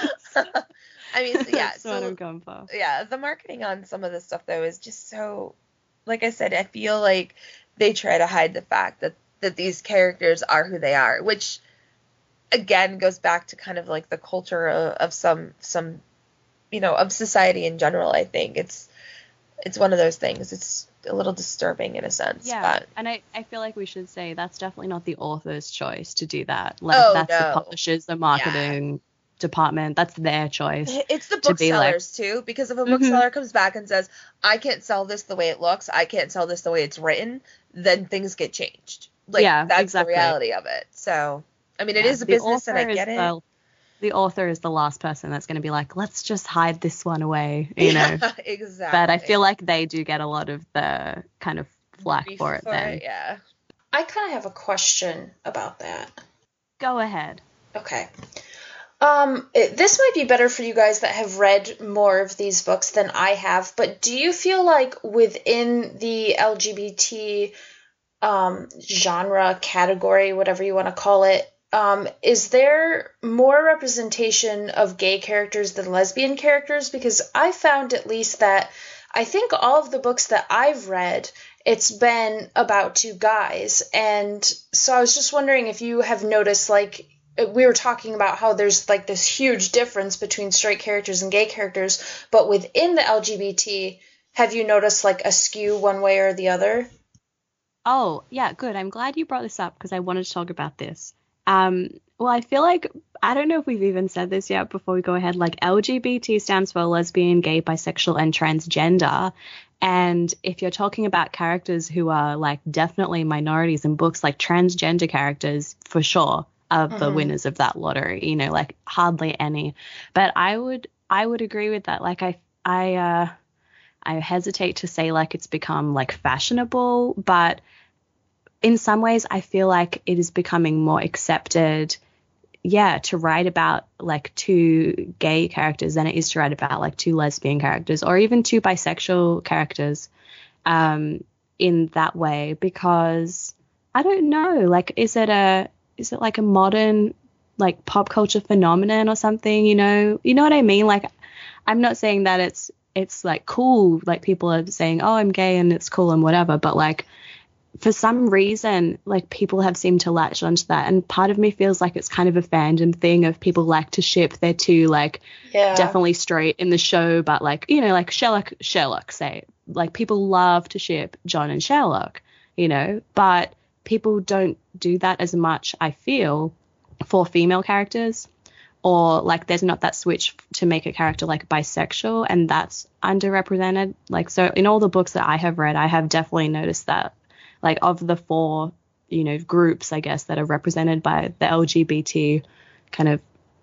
I mean, yeah, That's what I'm going for. yeah, the marketing on some of this stuff though is just so, like I said, I feel like they try to hide the fact that these characters are who they are, which again goes back to kind of like the culture of some of society in general. I think it's one of those things. It's a little disturbing in a sense. Yeah, but and I feel like we should say that's definitely not the author's choice to do that. Like, Oh, that's no. the publishers, the marketing department. That's their choice. it's the to be like- booksellers too, because if a Mhm. bookseller comes back and says, I can't sell this the way it looks, I can't sell this the way it's written, then things get changed. Like, Yeah, that's exactly. the reality of it. So, I mean, it Yeah, is a the business and I author is get it. The author is the last person that's going to be like, let's just hide this one away, you know. Yeah, exactly. But I feel like they do get a lot of the kind of flack Grief for it then. yeah. I kind of have a question about that. Go ahead. Okay. This might be better for you guys that have read more of these books than I have, but do you feel like within the LGBT genre, category, whatever you want to call it, is there more representation of gay characters than lesbian characters? Because I found at least that I think all of the books that I've read, it's been about two guys. And so I was just wondering if you have noticed, like, we were talking about how there's like this huge difference between straight characters and gay characters, but within the LGBT, have you noticed like a skew one way or the other? Oh, yeah, good. I'm glad you brought this up because I wanted to talk about this. Well, I feel like, I don't know if we've even said this yet before we go ahead, like LGBT stands for lesbian, gay, bisexual, and transgender. And if you're talking about characters who are like definitely minorities in books, like transgender characters for sure are the winners of that lottery, you know, like hardly any. But I would agree with that. Like I hesitate to say like it's become like fashionable, but in some ways I feel like it is becoming more accepted, to write about like two gay characters than it is to write about like two lesbian characters or even two bisexual characters in that way, because I don't know, like is it like a modern like pop culture phenomenon or something, you know what I mean? Like, I'm not saying that it's like cool, like people are saying, oh, I'm gay and it's cool and whatever, but like for some reason, like people have seemed to latch onto that, and part of me feels like it's kind of a fandom thing of people like to ship their two like definitely straight in the show, but like, you know, like Sherlock say, like people love to ship John and Sherlock, you know, but people don't do that as much, I feel, for female characters, or like there's not that switch to make a character like bisexual, and that's underrepresented. Like, so in all the books that I have read, I have definitely noticed that, like, of the four, you know, groups, I guess, that are represented by the LGBT kind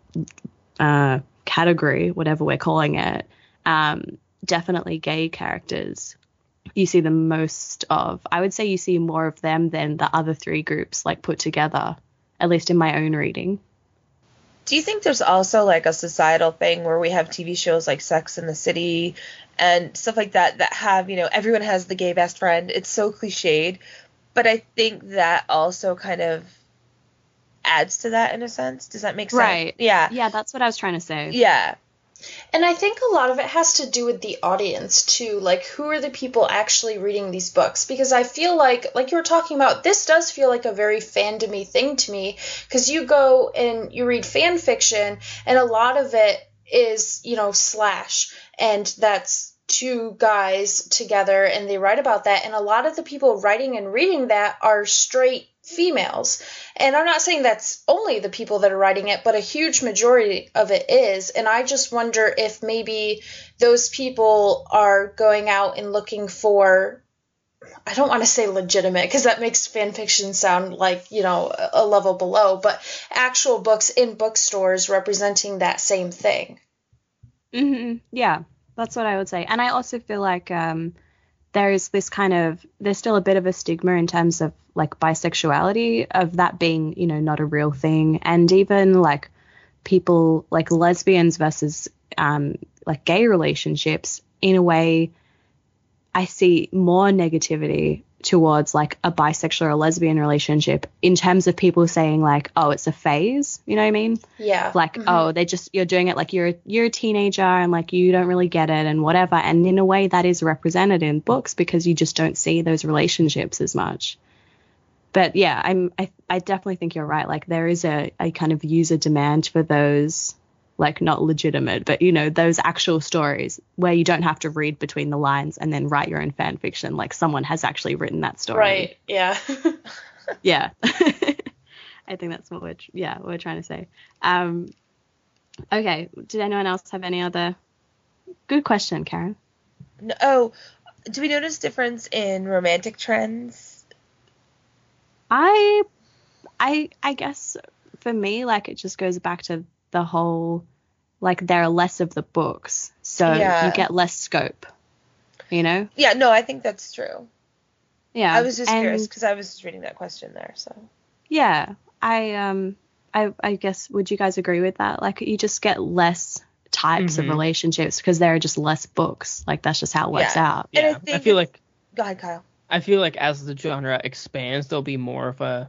of category, whatever we're calling it, definitely gay characters you see the most of. I would say you see more of them than the other three groups like put together, at least in my own reading. Do you think there's also like a societal thing where we have TV shows like Sex and the City and stuff like that have, you know, everyone has the gay best friend? It's so cliched, but I think that also kind of adds to that in a sense. Does that make sense? Right. Yeah. Yeah, that's what I was trying to say. Yeah. And I think a lot of it has to do with the audience too, like who are the people actually reading these books? Because I feel like you were talking about, this does feel like a very fandom-y thing to me, because you go and you read fan fiction and a lot of it is, you know, slash, and that's two guys together and they write about that, and a lot of the people writing and reading that are straight females. And I'm not saying that's only the people that are writing it, but a huge majority of it is. And I just wonder if maybe those people are going out and looking for, I don't want to say legitimate because that makes fan fiction sound like, you know, a level below, but actual books in bookstores representing that same thing. Yeah, that's what I would say. And I also feel like there's still a bit of a stigma in terms of like bisexuality, of that being, you know, not a real thing. And even like people like lesbians versus like gay relationships, in a way, I see more negativity towards like a bisexual or lesbian relationship in terms of people saying like, oh, it's a phase, you know what I mean? Yeah. Like, oh, you're doing it like you're a teenager and like you don't really get it and whatever. And in a way that is represented in books because you just don't see those relationships as much. But yeah, I definitely think you're right. Like there is a kind of user demand for those, like not legitimate, but you know, those actual stories where you don't have to read between the lines and then write your own fan fiction. Like someone has actually written that story. Right. Yeah. Yeah. I think that's what we're trying to say. Okay. Did anyone else have any other? Good question, Karen. No. Do we notice difference in romantic trends? I guess for me, like it just goes back to the whole, like there are less of the books, so you get less scope, you know? Yeah, no, I think that's true. Yeah. I was just curious because I was just reading that question there, so. Yeah, I guess, would you guys agree with that? Like you just get less types of relationships because there are just less books. Like that's just how it works out. Yeah, I feel like. Go ahead, Kyle. I feel like as the genre expands, there'll be more of a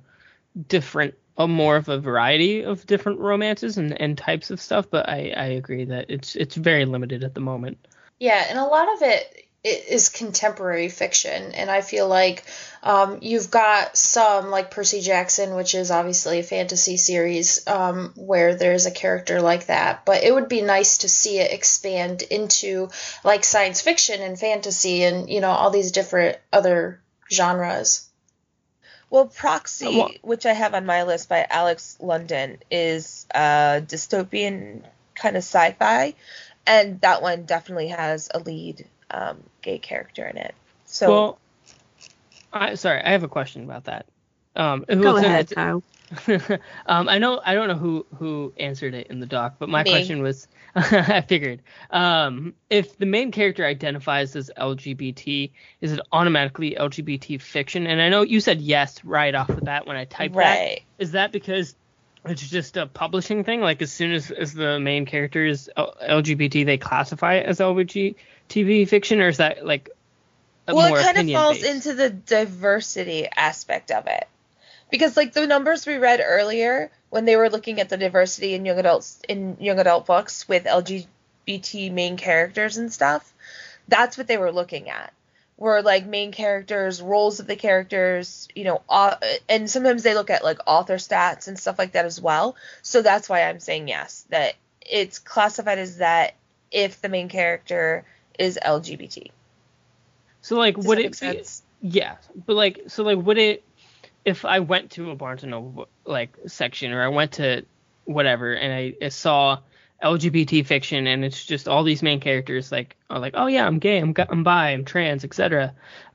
variety of different romances and types of stuff. But I agree that it's very limited at the moment. Yeah, and a lot of it is contemporary fiction, and I feel like you've got some like Percy Jackson, which is obviously a fantasy series where there's a character like that, but it would be nice to see it expand into like science fiction and fantasy and, you know, all these different other genres. Well, Proxy, which I have on my list by Alex London, is dystopian kind of sci-fi, and that one definitely has a lead gay character in it. So, well, I have a question about that. Go ahead, Kyle. I don't know who answered it in the doc, but my question was, I figured, if the main character identifies as LGBT, is it automatically LGBT fiction? And I know you said yes right off the bat when I typed that. Is that because it's just a publishing thing? Like as soon as the main character is LGBT, they classify it as LGBT fiction, or is that like more it kind of falls based? into the diversity aspect of it, because like the numbers we read earlier when they were looking at the diversity in young adult books with LGBT main characters and stuff, that's what they were looking at. Were like main characters, roles of the characters, you know, and sometimes they look at like author stats and stuff like that as well. So that's why I'm saying yes, that it's classified as that if the main character is LGBT. So like, Does would that it make sense? Yeah, but like, so like, would it, if I went to a Barnes and Noble like section, or I went to whatever and I saw LGBT fiction and it's just all these main characters like are like, oh yeah, I'm gay, I'm bi, I'm trans, etc.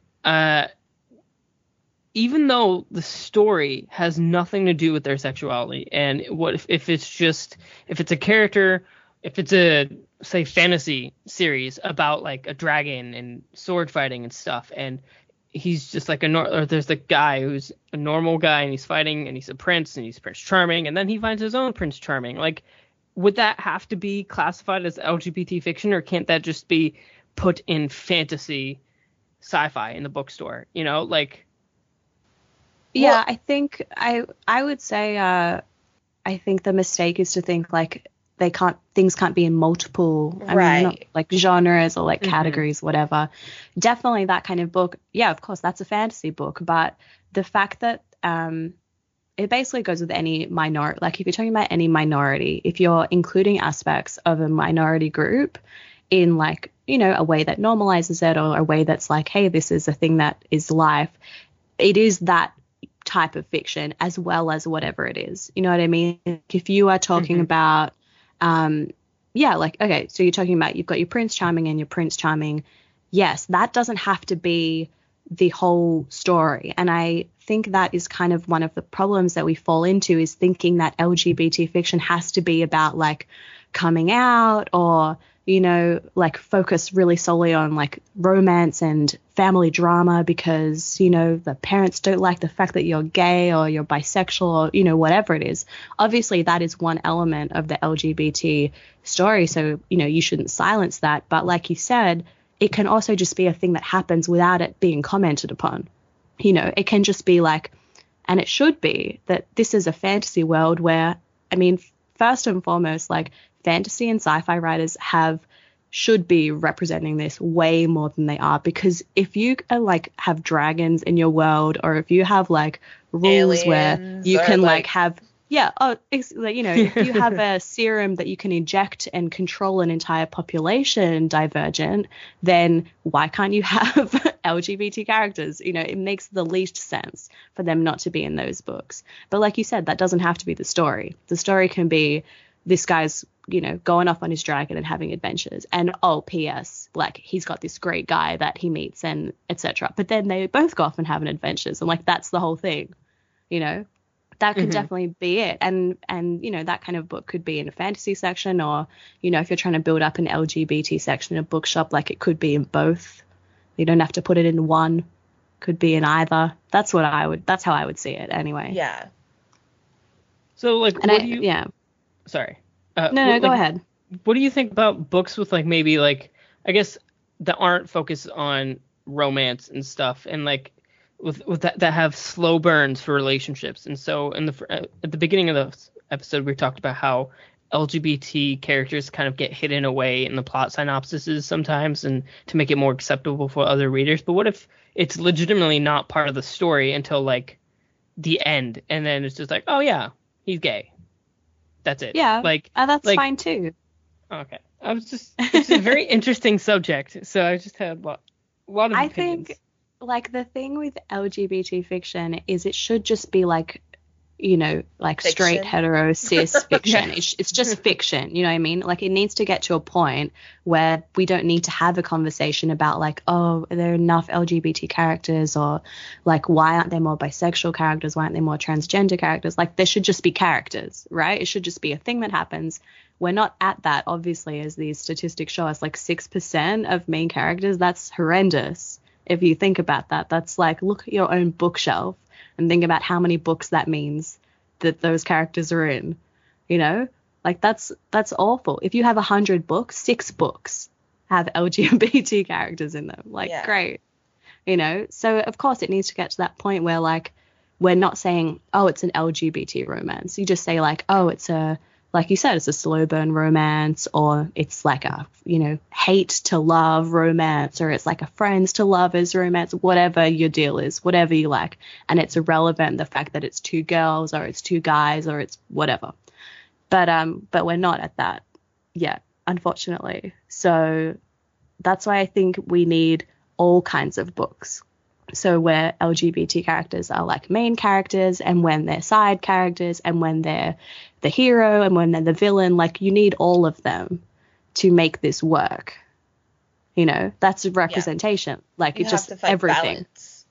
Even though the story has nothing to do with their sexuality, and what if it's a character, if it's a say fantasy series about like a dragon and sword fighting and stuff, and he's just like or there's the guy who's a normal guy and he's fighting and he's a prince and he's Prince Charming, and then he finds his own Prince Charming, like, would that have to be classified as LGBT fiction, or can't that just be put in fantasy sci-fi in the bookstore, you know, like? Yeah, well, I think I would say I think the mistake is to think like things can't be in multiple like genres or like categories, whatever. Definitely that kind of book. Yeah, of course, that's a fantasy book, but the fact that it basically goes with any minority. Like if you're talking about any minority, if you're including aspects of a minority group in like, you know, a way that normalizes it, or a way that's like, hey, this is a thing that is life, it is that type of fiction as well as whatever it is. You know what I mean? If you are talking about like, okay, so you're talking about, you've got your Prince Charming and your Prince Charming. Yes, that doesn't have to be the whole story. And I think that is kind of one of the problems that we fall into, is thinking that LGBT fiction has to be about like coming out or like focus really solely on like romance and family drama because, the parents don't like the fact that you're gay or you're bisexual or, whatever it is. Obviously, that is one element of the LGBT story. So, you shouldn't silence that. But like you said, it can also just be a thing that happens without it being commented upon. It can just be like, and it should be that this is a fantasy world where, first and foremost, like fantasy and sci-fi writers should be representing this way more than they are, because if you have dragons in your world, or if you have like rules where you can have if you have a serum that you can inject and control an entire population Divergent, then why can't you have LGBT characters? It makes the least sense for them not to be in those books. But like you said, that doesn't have to be the story. The story can be this guy's, going off on his dragon and having adventures, and P.S. like he's got this great guy that he meets and etc. But then they both go off and have an adventures, and like that's the whole thing, That could definitely be it. And that kind of book could be in a fantasy section, or, if you're trying to build up an LGBT section in a bookshop, like it could be in both. You don't have to put it in one. Could be in either. That's how I would see it anyway. Yeah. So like, sorry. No, go ahead. What do you think about books with like maybe like, I guess, that aren't focused on romance and stuff, and like with that have slow burns for relationships? And so at the beginning of the episode, we talked about how LGBT characters kind of get hidden away in the plot synopsises sometimes, and to make it more acceptable for other readers. But what if it's legitimately not part of the story until like the end, and then it's just like, oh yeah, he's gay. That's it. Yeah, that's fine too. Okay, it's a very interesting subject, so I just had a lot of opinions. I think like the thing with LGBT fiction is it should just be like, like fiction. Straight hetero cis fiction. It's just fiction, you know what I mean? Like it needs to get to a point where we don't need to have a conversation about like, oh, are there enough LGBT characters, or like why aren't there more bisexual characters? Why aren't there more transgender characters? Like there should just be characters, right? It should just be a thing that happens. We're not at that, obviously, as these statistics show us, like 6% of main characters. That's horrendous. If you think about that, that's like, look at your own bookshelf and think about how many books that means that those characters are in, like that's awful. If you have 100 books, 6 books have LGBT characters in them. Like, great, so of course it needs to get to that point where like, we're not saying, oh, it's an LGBT romance. You just say like, oh, like you said, it's a slow burn romance, or it's like a, hate to love romance, or it's like a friends to lovers romance, whatever your deal is, whatever you like. And it's irrelevant, the fact that it's 2 girls or it's 2 guys or it's whatever. But we're not at that yet, unfortunately. So that's why I think we need all kinds of books. So where LGBT characters are like main characters, and when they're side characters, and when they're the hero, and when they're the villain, like you need all of them to make this work. That's representation. Yeah. Like it's just everything.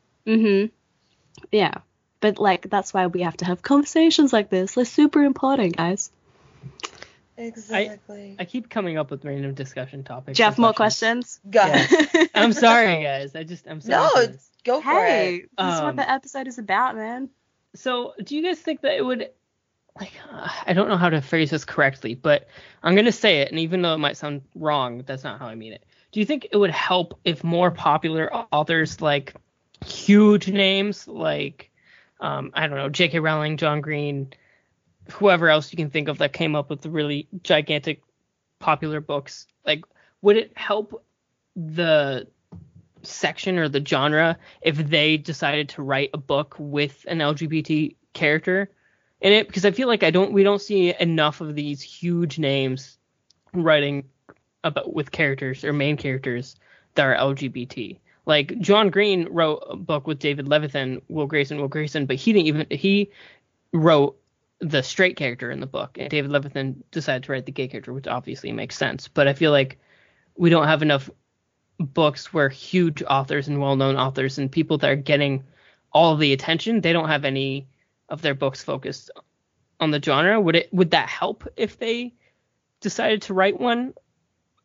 Yeah. But like that's why we have to have conversations like this. They're super important, guys. Exactly. I keep coming up with random discussion topics. Do you have more questions? Go ahead. I'm sorry, guys. I'm sorry. No, go for it. This is what the episode is about, man. So, do you guys think that it would, like, I don't know how to phrase this correctly, but I'm going to say it, and even though it might sound wrong, that's not how I mean it. Do you think it would help if more popular authors, like huge names, like, I don't know, J.K. Rowling, John Green, whoever else you can think of that came up with the really gigantic popular books, like, would it help the section or the genre if they decided to write a book with an LGBT character in it? Because I feel like we don't see enough of these huge names writing about with characters or main characters that are LGBT. Like John Green wrote a book with David Levithan, Will Grayson, but he wrote the straight character in the book, and David Levithan decided to write the gay character, which obviously makes sense. But I feel like we don't have enough books where huge authors and well-known authors and people that are getting all of the attention, they don't have any of their books focused on the genre. Would that help if they decided to write one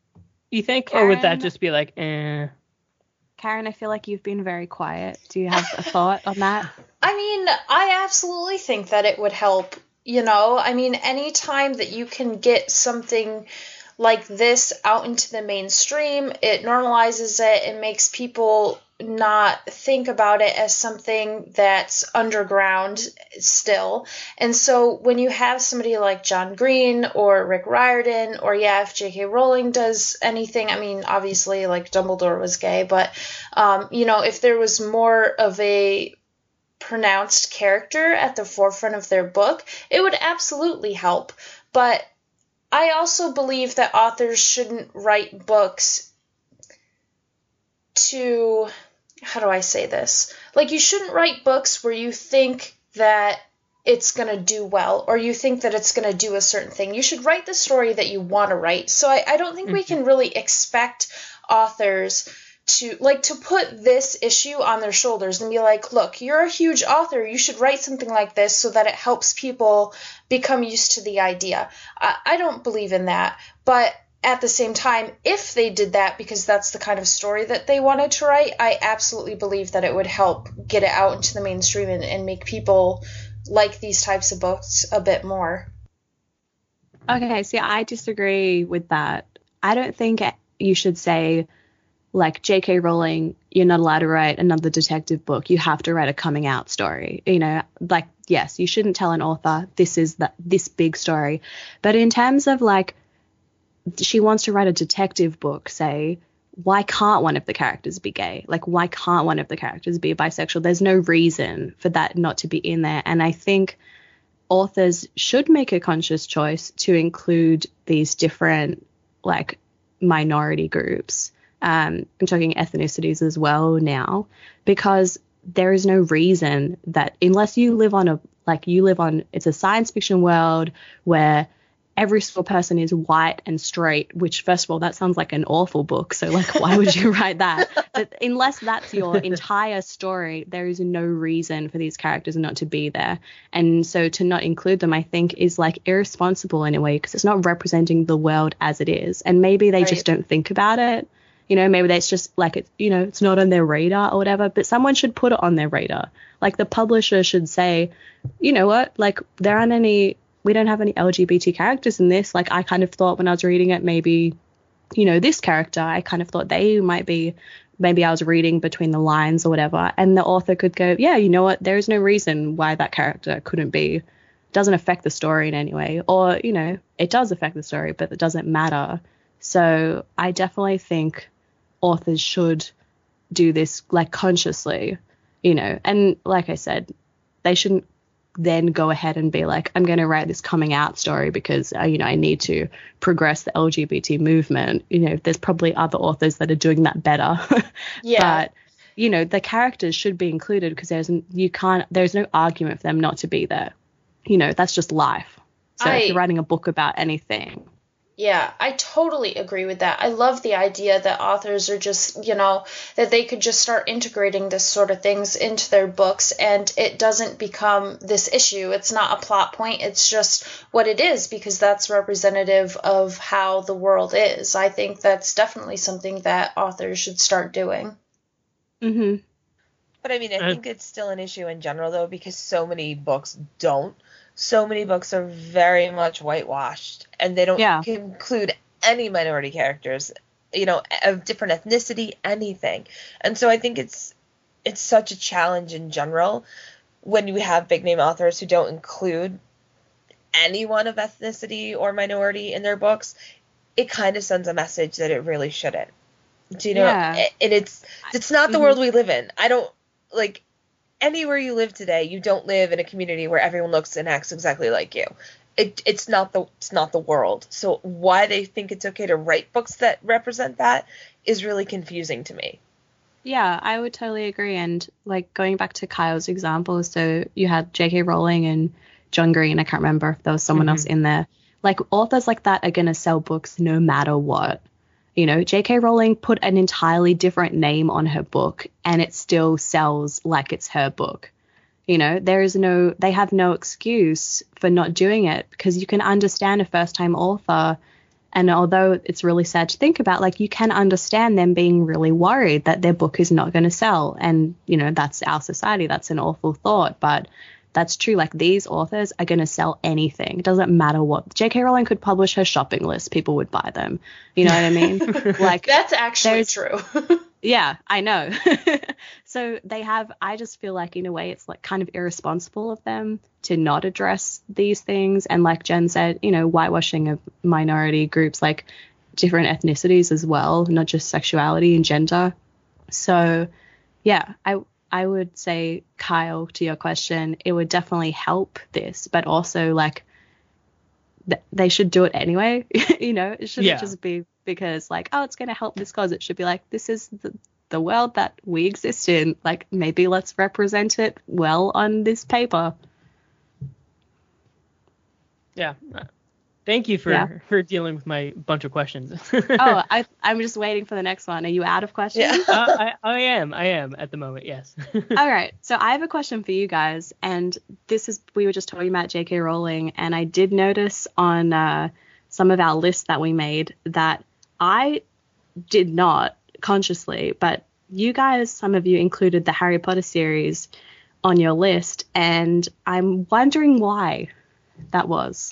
You think, or would that Karen? just be like, eh? Karen, I feel like you've been very quiet. Do you have a thought on that? I mean, I absolutely think that it would help. I mean, anytime that you can get something like this out into the mainstream, it normalizes it and makes people not think about it as something that's underground still. And so when you have somebody like John Green or Rick Riordan, or if J.K. Rowling does anything, I mean, obviously like Dumbledore was gay, but, if there was more of a pronounced character at the forefront of their book, it would absolutely help. But I also believe that authors shouldn't write books to, how do I say this? Like, you shouldn't write books where you think that it's going to do well, or you think that it's going to do a certain thing. You should write the story that you want to write. So I don't think we can really expect authors to put this issue on their shoulders and be like, look, you're a huge author, you should write something like this so that it helps people become used to the idea. I don't believe in that. But at the same time, if they did that because that's the kind of story that they wanted to write, I absolutely believe that it would help get it out into the mainstream and make people like these types of books a bit more. Okay, see, I disagree with that. I don't think you should say, like, J.K. Rowling, you're not allowed to write another detective book. You have to write a coming out story. Like, yes, you shouldn't tell an author this is this big story. But in terms of, like, she wants to write a detective book, say, why can't one of the characters be gay? Like, why can't one of the characters be bisexual? There's no reason for that not to be in there. And I think authors should make a conscious choice to include these different, like, minority groups. I'm talking ethnicities as well now, because there is no reason that, unless you live on it's a science fiction world where every single person is white and straight, which, first of all, that sounds like an awful book. So, like, why would you write that? But unless that's your entire story, there is no reason for these characters not to be there. And so to not include them, I think, is, like, irresponsible in a way, because it's not representing the world as it is. And maybe they just don't think about it. Maybe that's just, like, it's not on their radar or whatever, but someone should put it on their radar. Like, the publisher should say, you know what, like, we don't have any LGBT characters in this. Like, I kind of thought when I was reading it, maybe, this character, I kind of thought they might be, maybe I was reading between the lines or whatever. And the author could go, yeah, you know what, there is no reason why that character couldn't be, doesn't affect the story in any way. Or, it does affect the story, but it doesn't matter. So I definitely think authors should do this, like, consciously, and like I said, they shouldn't then go ahead and be like, I'm going to write this coming out story because I need to progress the LGBT movement. There's probably other authors that are doing that better. Yeah. But the characters should be included, because there's no argument for them not to be there. That's just life. So if you're writing a book about anything. Yeah, I totally agree with that. I love the idea that authors are just, that they could just start integrating this sort of things into their books, and it doesn't become this issue. It's not a plot point. It's just what it is, because that's representative of how the world is. I think that's definitely something that authors should start doing. Mm-hmm. But I mean, I think it's still an issue in general, though, because so many books don't. So many books are very much whitewashed, and they don't include any minority characters, of different ethnicity, anything. And so I think it's such a challenge in general when you have big name authors who don't include anyone of ethnicity or minority in their books. It kind of sends a message that it really shouldn't. Do you know? Yeah. And it's not the world we live in. I don't, like, anywhere you live today, you don't live in a community where everyone looks and acts exactly like you. It's not the world. So why they think it's okay to write books that represent that is really confusing to me. Yeah, I would totally agree. And, like, going back to Kyle's example, so you had J.K. Rowling and John Green. I can't remember if there was someone else in there. Like, authors like that are going to sell books no matter what. J.K. Rowling put an entirely different name on her book, and it still sells like it's her book. They have no excuse for not doing it, because you can understand a first-time author And although it's really sad to think about, like, you can understand them being really worried that their book is not going to sell. And, you know, that's our society. That's an awful thought. But that's true. Like, these authors are going to sell anything. It doesn't matter what. J.K. Rowling could publish her shopping list. People would buy them. You know what I mean? Like, that's actually true. Yeah, I know. So I just feel like in a way it's like kind of irresponsible of them to not address these things. And like Jen said, you know, whitewashing of minority groups, like different ethnicities as well, not just sexuality and gender. So yeah, I would say, Kyle, to your question, it would definitely help this, but also like they should do it anyway. You know, it shouldn't just be because like, oh, it's going to help this cause. It should be like, this is the world that we exist in. Like, maybe let's represent it well on this paper. Yeah. Thank you for dealing with my bunch of questions. Oh, I'm just waiting for the next one. Are you out of questions? Yeah. I am at the moment, yes. All right. So I have a question for you guys. And we were just talking about J.K. Rowling. And I did notice on some of our lists that we made that I did not consciously, but you guys, some of you included the Harry Potter series on your list. And I'm wondering why that was.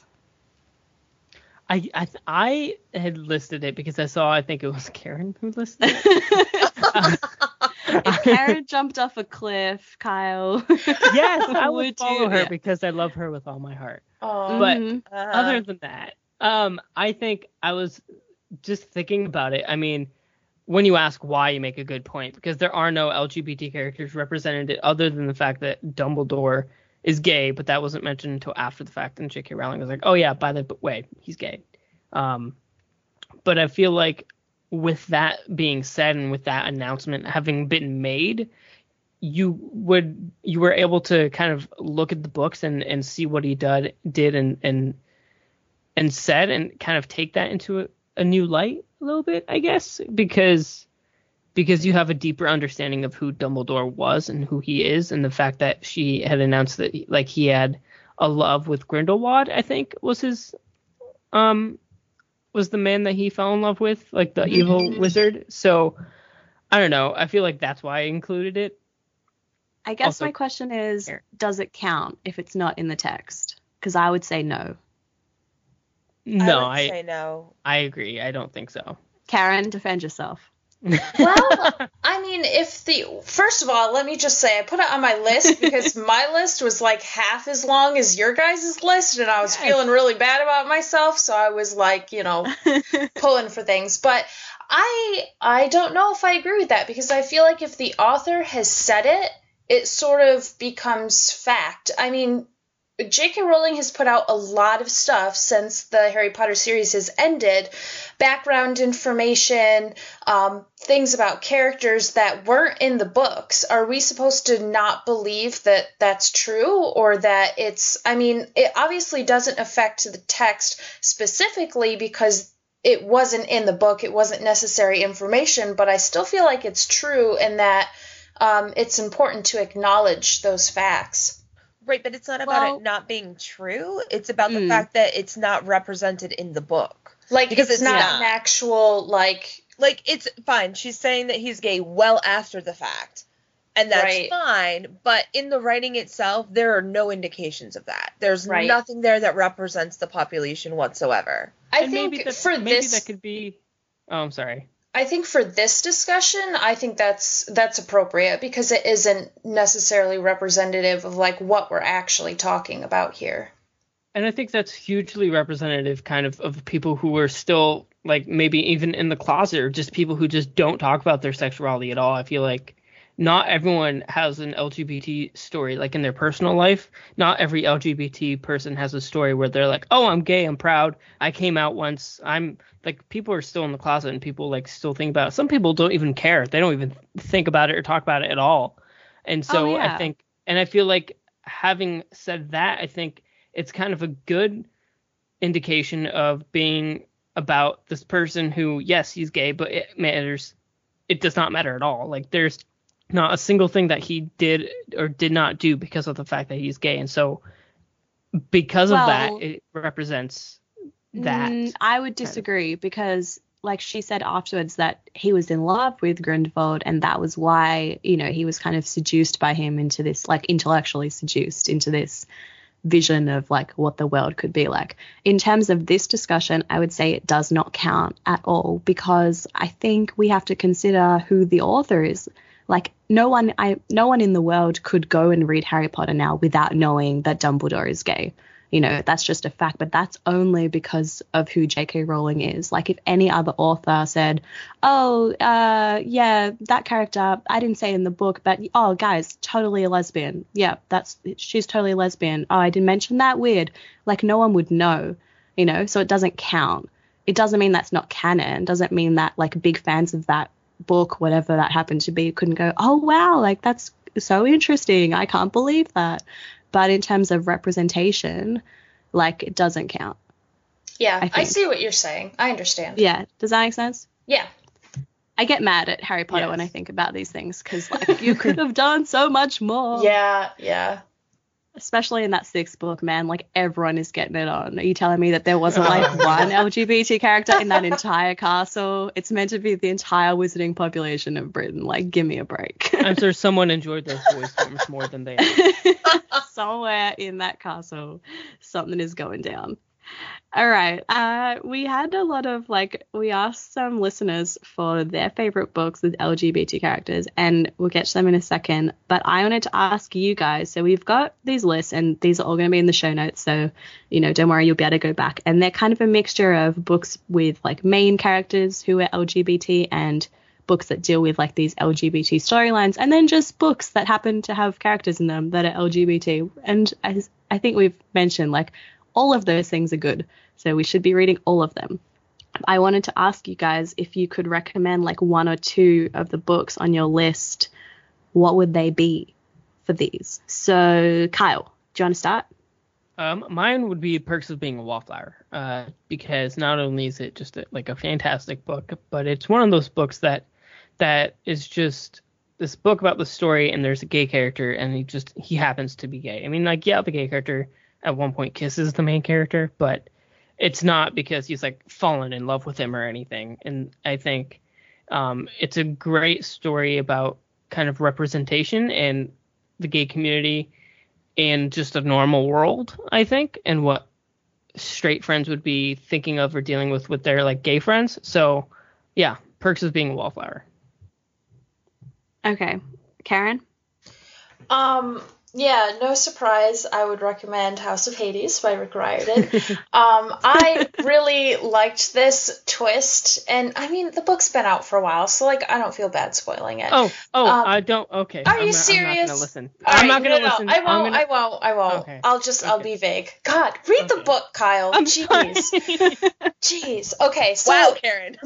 I had listed it because I think it was Karen who listed it. If Karen jumped off a cliff, Kyle. Yes, I would follow her because I love her with all my heart. But other than that, I think I was just thinking about it. I mean, when you ask why, you make a good point, because there are no LGBT characters represented other than the fact that Dumbledore is gay, but that wasn't mentioned until after the fact. And J.K. Rowling was like, oh yeah, by the way, he's gay. But I feel like with that being said and with that announcement having been made, you were able to kind of look at the books and see what he did and said and kind of take that into a new light a little bit, I guess, because you have a deeper understanding of who Dumbledore was and who he is, and the fact that she had announced that like he had a love with Grindelwald, I think was his was the man that he fell in love with, like the evil wizard. So I don't know. I feel like that's why I included it. I guess also, my question is, does it count if it's not in the text? Because I would say no. No, I would say no. I agree. I don't think so. Karen, defend yourself. Well, I mean, first of all, let me just say, I put it on my list because my list was like half as long as your guys' list, and I was feeling really bad about myself, so I was like, you know, pulling for things. But I don't know if I agree with that, because I feel like if the author has said it, it sort of becomes fact. I mean, J.K. Rowling has put out a lot of stuff since the Harry Potter series has ended. Background information, things about characters that weren't in the books. Are we supposed to not believe that that's true, or that it's, I mean, it obviously doesn't affect the text specifically because it wasn't in the book. It wasn't necessary information, but I still feel like it's true, and that it's important to acknowledge those facts. Right, but it's not about it not being true. It's about the fact that it's not represented in the book. Like, because it's not an actual, like, it's fine. She's saying that he's gay well after the fact. And that's fine. But in the writing itself, there are no indications of that. There's nothing there that represents the population whatsoever. I think that could be... Oh, I'm sorry. I think for this discussion, I think that's appropriate, because it isn't necessarily representative of like what we're actually talking about here. And I think that's hugely representative kind of people who are still like maybe even in the closet, or just people who just don't talk about their sexuality at all. I feel like not everyone has an LGBT story like in their personal life. Not every LGBT person has a story where they're like, oh, I'm gay, I'm proud, I came out once. I'm like, people are still in the closet and people like still think about it. Some people don't even care. They don't even think about it or talk about it at all. And so I think, and I feel like having said that, I think it's kind of a good indication of being about this person who, yes, he's gay, but it does not matter at all. Like, there's not a single thing that he did or did not do because of the fact that he's gay. And so because of that, it represents that. I would disagree because, like she said afterwards, that he was in love with Grindelwald, and that was why, you know, he was kind of seduced by him into this, like intellectually seduced into this vision of like what the world could be like. In terms of this discussion, I would say it does not count at all, because I think we have to consider who the author is. Like no one in the world could go and read Harry Potter now without knowing that Dumbledore is gay. You know, that's just a fact, but that's only because of who J.K. Rowling is. Like if any other author said, yeah, that character, I didn't say it in the book, but oh, guys, totally a lesbian. Yeah, she's totally a lesbian. Oh, I didn't mention that? Weird. Like no one would know, you know, so it doesn't count. It doesn't mean that's not canon. Doesn't mean that like big fans of that book, whatever that happened to be, couldn't go, oh, wow, like that's so interesting. I can't believe that. But in terms of representation, like it doesn't count. Yeah, I see what you're saying. I understand. Yeah. Does that make sense? Yeah. I get mad at Harry Potter when I think about these things because like you could have done so much more. Yeah. Especially in that 6th book, man, like everyone is getting it on. Are you telling me that there wasn't like one LGBT character in that entire castle? It's meant to be the entire wizarding population of Britain. Like, give me a break. I'm sure someone enjoyed those voice forms more than they. Somewhere in that castle, something is going down. All right. We had a lot of we asked some listeners for their favorite books with LGBT characters, and we'll get to them in a second. But I wanted to ask you guys. So we've got these lists, and these are all going to be in the show notes. So, you know, don't worry, you'll be able to go back. And they're kind of a mixture of books with like main characters who are LGBT and books that deal with like these LGBT storylines, and then just books that happen to have characters in them that are LGBT. And as I think we've mentioned, like, all of those things are good, so we should be reading all of them. I wanted to ask you guys if you could recommend like 1 or 2 of the books on your list. What would they be for these? So, Kyle, do you want to start? Mine would be Perks of Being a Wallflower, because not only is it just a fantastic book, but it's one of those books that is just this book about the story, and there's a gay character, and he happens to be gay. I mean, like, yeah, the gay character at one point kisses the main character, but it's not because he's like fallen in love with him or anything. And I think it's a great story about kind of representation and the gay community in just a normal world, I think, and what straight friends would be thinking of or dealing with their like gay friends. So yeah, Perks of Being a Wallflower. Okay. Karen? Yeah, no surprise, I would recommend House of Hades by Rick Riordan. I really liked this twist, and I mean, the book's been out for a while, so like, I don't feel bad spoiling it. I don't. Okay. Are you serious? I'm not gonna listen. I won't. Okay. I'll be vague. God, read the book, Kyle. Jeez. Okay, so. Wow, Karen.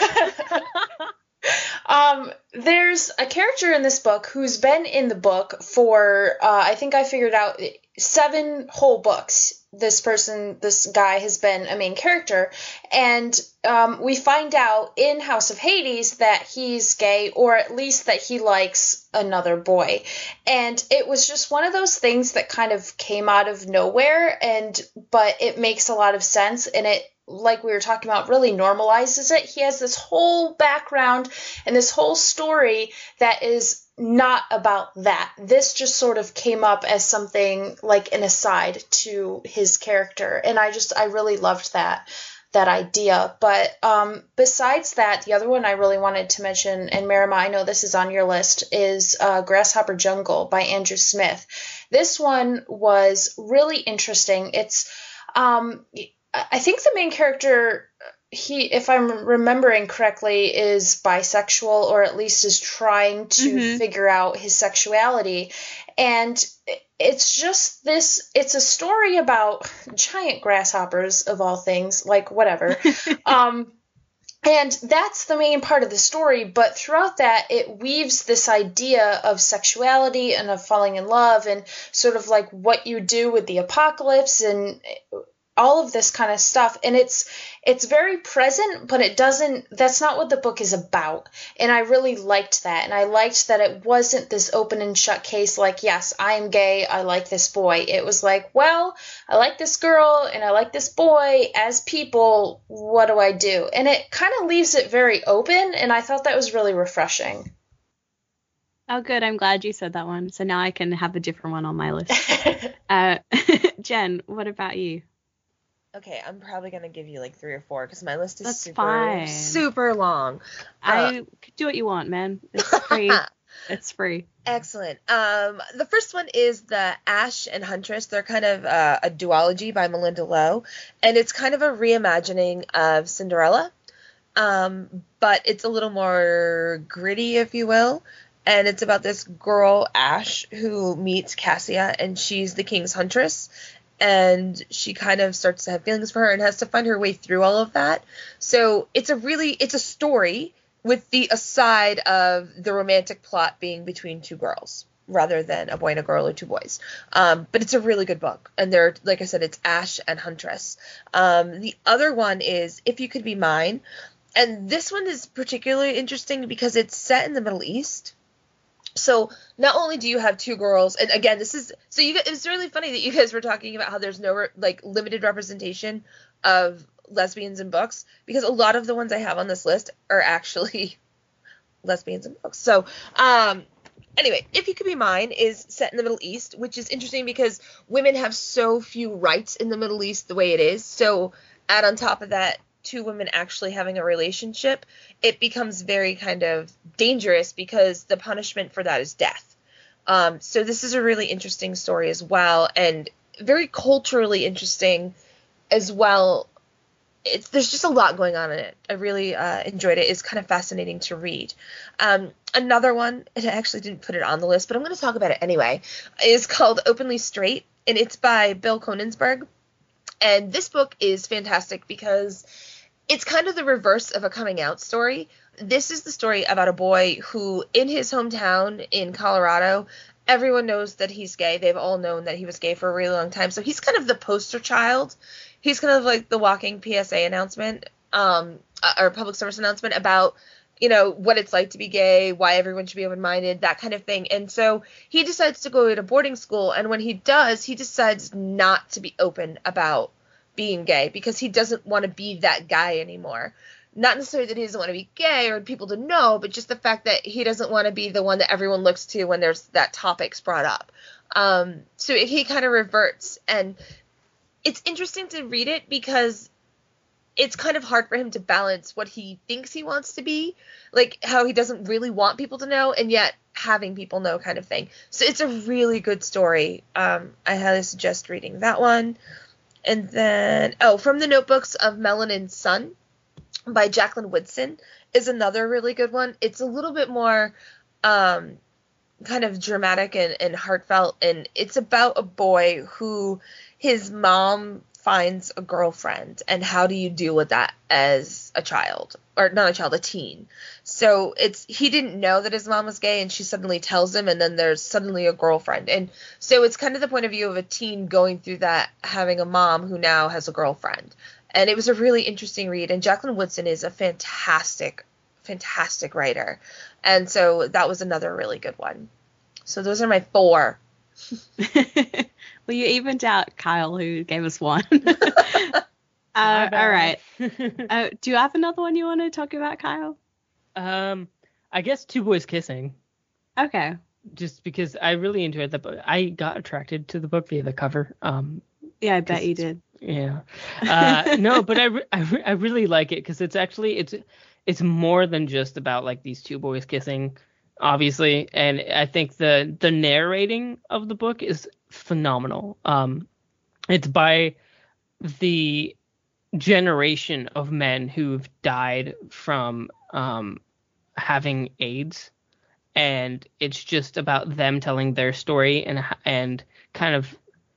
There's a character in this book who's been in the book for, I think I figured out 7 whole books. This guy has been a main character, and we find out in House of Hades that he's gay, or at least that he likes another boy. And it was just one of those things that kind of came out of nowhere, but it makes a lot of sense, and it, like we were talking about, really normalizes it. He has this whole background and this whole story that is not about that. This just sort of came up as something like an aside to his character, and I really loved that idea. But besides that, the other one I really wanted to mention, and Marima, I know this is on your list, is Grasshopper Jungle by Andrew Smith. This one was really interesting. It's I think the main character, if I'm remembering correctly, is bisexual, or at least is trying to figure out his sexuality. And it's just it's a story about giant grasshoppers, of all things, like whatever. And that's the main part of the story, but throughout that, it weaves this idea of sexuality and of falling in love and sort of like what you do with the apocalypse and all of this kind of stuff. And it's very present, but that's not what the book is about. And I really liked that. And I liked that it wasn't this open and shut case like, yes, I am gay, I like this boy. It was like, well, I like this girl and I like this boy. As people, what do I do? And it kind of leaves it very open, and I thought that was really refreshing. Oh, good. I'm glad you said that one. So now I can have a different one on my list. Jen, what about you? Okay, I'm probably going to give you like 3 or 4 because my list is fine. super long. I do what you want, man. It's free. It's free. Excellent. The first one is the Ash and Huntress. They're kind of a duology by Melinda Lowe, and it's kind of a reimagining of Cinderella, but it's a little more gritty, if you will. And it's about this girl, Ash, who meets Cassia, and she's the king's huntress. And she kind of starts to have feelings for her and has to find her way through all of that. So it's a story with the aside of the romantic plot being between 2 girls rather than a boy and a girl or 2 boys. But it's a really good book. And they're, like I said, it's Ash and Huntress. The other one is If You Could Be Mine. And this one is particularly interesting because it's set in the Middle East. So not only do you have 2 girls, and again, it's really funny that you guys were talking about how there's no limited representation of lesbians in books, because a lot of the ones I have on this list are actually lesbians in books. So anyway, If You Could Be Mine is set in the Middle East, which is interesting because women have so few rights in the Middle East the way it is. So add on top of that 2 women actually having a relationship, it becomes very kind of dangerous because the punishment for that is death. So this is a really interesting story as well, and very culturally interesting as well. There's just a lot going on in it. I really enjoyed it. It's kind of fascinating to read. Another one, and I actually didn't put it on the list, but I'm going to talk about it anyway, is called Openly Straight, and it's by Bill Konigsberg. And this book is fantastic because it's kind of the reverse of a coming out story. This is the story about a boy who, in his hometown in Colorado, everyone knows that he's gay. They've all known that he was gay for a really long time. So he's kind of the poster child. He's kind of like the walking PSA announcement, or public service announcement about, what it's like to be gay, why everyone should be open-minded, that kind of thing. And so he decides to go to boarding school. And when he does, he decides not to be open about being gay because he doesn't want to be that guy anymore. Not necessarily that he doesn't want to be gay or people to know, but just the fact that he doesn't want to be the one that everyone looks to when there's that topic's brought up. So he kind of reverts, and it's interesting to read it because it's kind of hard for him to balance what he thinks he wants to be, like how he doesn't really want people to know, and yet having people know kind of thing. So it's a really good story. I highly suggest reading that one. And then, From the Notebooks of Melanin Sun by Jacqueline Woodson is another really good one. It's a little bit more kind of dramatic and heartfelt, and it's about a boy who his mom finds a girlfriend, and how do you deal with that as a child, or not a child, a teen. So he didn't know that his mom was gay, and she suddenly tells him, and then there's suddenly a girlfriend. And so it's kind of the point of view of a teen going through that, having a mom who now has a girlfriend. And it was a really interesting read, and Jacqueline Woodson is a fantastic writer. And so that was another really good one. So those are my 4. Well, you evened out Kyle, who gave us 1. All right. Do you have another one you want to talk about, Kyle? I guess 2 Boys Kissing. Okay. Just because I really enjoyed the book. I got attracted to the book via the cover. Yeah, I bet you did. Yeah. No, but I really like it because it's more than just about like these 2 boys kissing, obviously, and I think the narrating of the book is phenomenal. It's by the generation of men who've died from having AIDS, and it's just about them telling their story and kind of,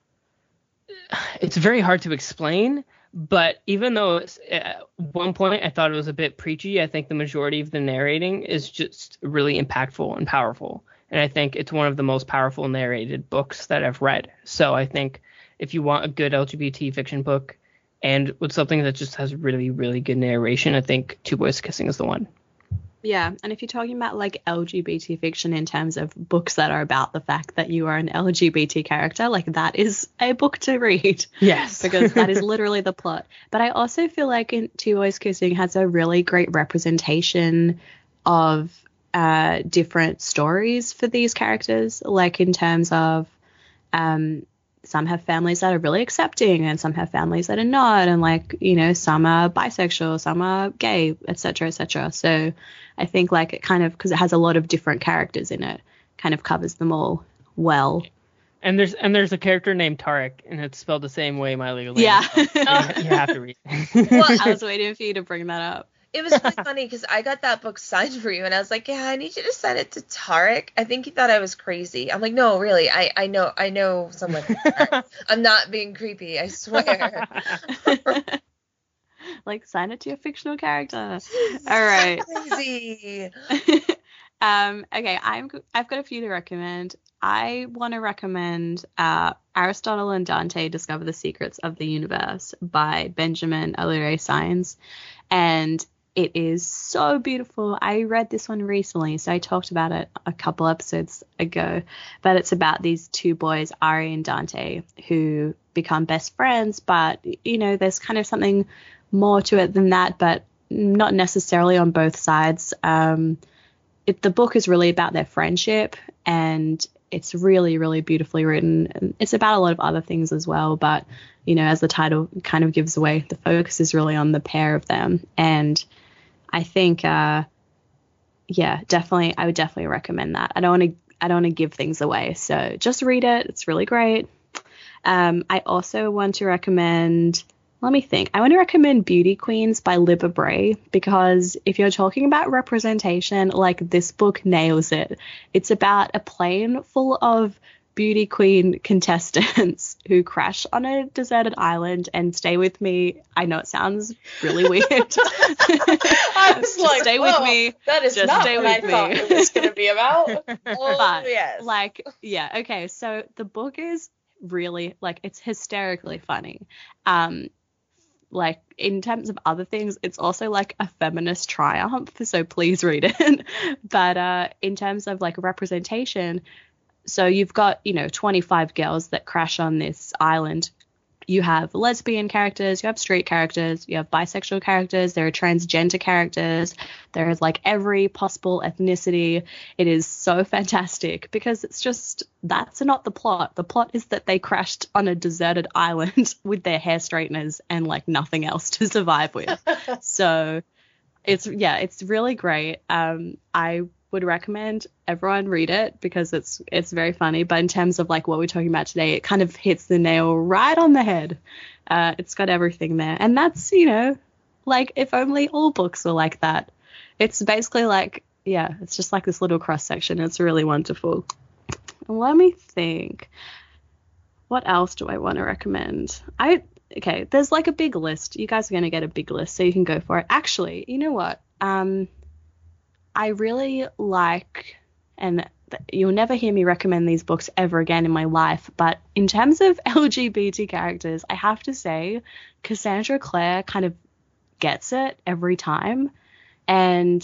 it's very hard to explain. But even though at one point I thought it was a bit preachy, I think the majority of the narrating is just really impactful and powerful. And I think it's one of the most powerful narrated books that I've read. So I think if you want a good LGBT fiction book, And with something that just has really, really good narration, I think Two Boys Kissing is the one. Yeah, and if you're talking about like LGBT fiction in terms of books that are about the fact that you are an LGBT character, like that is a book to read. Yes. Because that is literally the plot. But I also feel like Two Boys Kissing has a really great representation of different stories for these characters, like in terms of some have families that are really accepting and some have families that are not, and like, you know, some are bisexual, some are gay, etc., etc. So I think like it kind of, because it has a lot of different characters in it, kind of covers them all well. And there's a character named Tarek, and it's spelled the same way my legal name. Yeah. So you have to read. Well, I was waiting for you to bring that up. It was really funny because I got that book signed for you, and I was like, yeah, I need you to send it to Tarek. I think he thought I was crazy. I'm like, no, really, I know someone. I'm not being creepy, I swear. Like, sign it to your fictional character. All right. Crazy. Okay, I've got a few to recommend. I want to recommend Aristotle and Dante Discover the Secrets of the Universe by Benjamin Alire-Sainz. And it is so beautiful. I read this one recently, so I talked about it a couple episodes ago. But it's about these two boys, Ari and Dante, who become best friends. But, you know, there's kind of something more to it than that, but not necessarily on both sides. The book is really about their friendship, and it's really, really beautifully written. It's about a lot of other things as well, but, you know, as the title kind of gives away, the focus is really on the pair of them. And I think, definitely, I would definitely recommend that. I don't want to give things away, so just read it. It's really great. I also want to recommend, let me think. I want to recommend Beauty Queens by Libba Bray, because if you're talking about representation, like, this book nails it. It's about a plane full of beauty queen contestants who crash on a deserted island, and stay with me, I know it sounds really weird. I was like, stay with me. That is Just not stay what I with me. thought it was going to be about. Oh, But, yes. like, yeah, okay, so the book is really, like, it's hysterically funny. Like, in terms of other things, it's also like a feminist triumph, so please read it. But in terms of like representation, so you've got, you know, 25 girls that crash on this island. You have lesbian characters, you have straight characters, you have bisexual characters, there are transgender characters, there is like every possible ethnicity. It is so fantastic because it's just, that's not the plot. The plot is that they crashed on a deserted island with their hair straighteners and like nothing else to survive with. So it's really great. I would recommend everyone read it because it's very funny. But in terms of like what we're talking about today, it kind of hits the nail right on the head. It's got everything there. And that's, you know, like, if only all books were like that. It's basically like, yeah, it's just like this little cross section. It's really wonderful. Let me think. What else do I want to recommend? Okay, there's like a big list. You guys are going to get a big list, so you can go for it. Actually, you know what? I really like, and you'll never hear me recommend these books ever again in my life, but in terms of LGBT characters, I have to say Cassandra Clare kind of gets it every time. And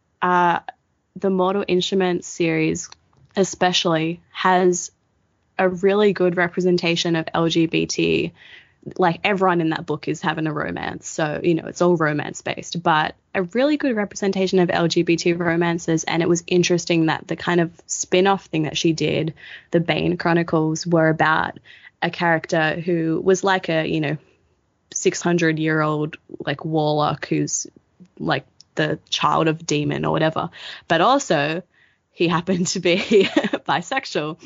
the Mortal Instruments series especially has a really good representation of LGBT. Like, everyone in that book is having a romance, so, you know, it's all romance based, but a really good representation of LGBT romances. And it was interesting that the kind of spin-off thing that she did, the Bane Chronicles, were about a character who was like a, you know, 600-year-old like warlock who's like the child of demon or whatever, but also he happened to be bisexual.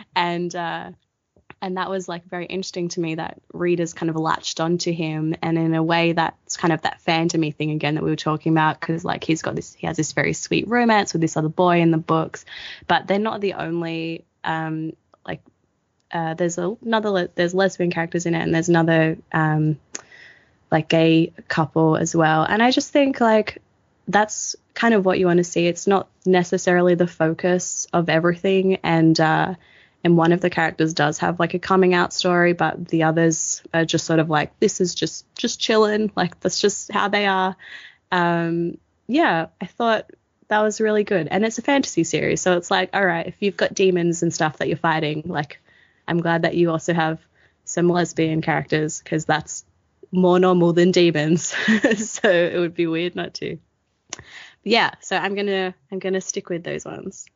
And that was like very interesting to me, that readers kind of latched onto him, and in a way that's kind of that phantom-y thing again that we were talking about, because like he has this very sweet romance with this other boy in the books, but they're not the only there's lesbian characters in it, and there's another like gay couple as well. And I just think like that's kind of what you want to see. It's not necessarily the focus of everything, and and one of the characters does have like a coming out story, but the others are just sort of like, this is just chilling, like that's just how they are. Yeah, I thought that was really good, and it's a fantasy series, so it's like, all right, if you've got demons and stuff that you're fighting, like I'm glad that you also have some lesbian characters, because that's more normal than demons. So it would be weird not to. But yeah, so I'm gonna stick with those ones.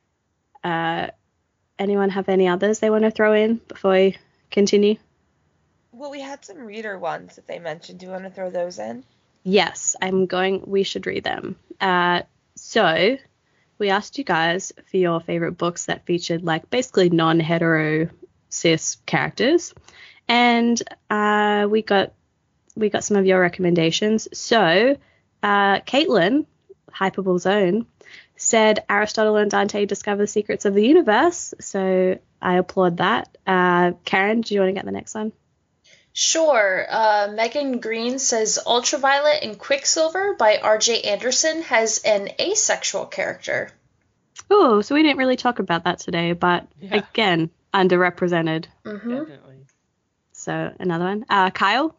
Anyone have any others they want to throw in before we continue? Well, we had some reader ones that they mentioned. Do you want to throw those in? Yes, we should read them. So we asked you guys for your favorite books that featured like basically non-hetero cis characters, and we got some of your recommendations. So Caitlin, Hyperbole Zone, said Aristotle and Dante discover the secrets of the universe, so I applaud that. Karen, do you want to get the next one? Sure. Megan Green says Ultraviolet and Quicksilver by R.J. Anderson has an asexual character. Oh, so we didn't really talk about that today, but again, underrepresented. Mm-hmm. Definitely. So another one. Kyle?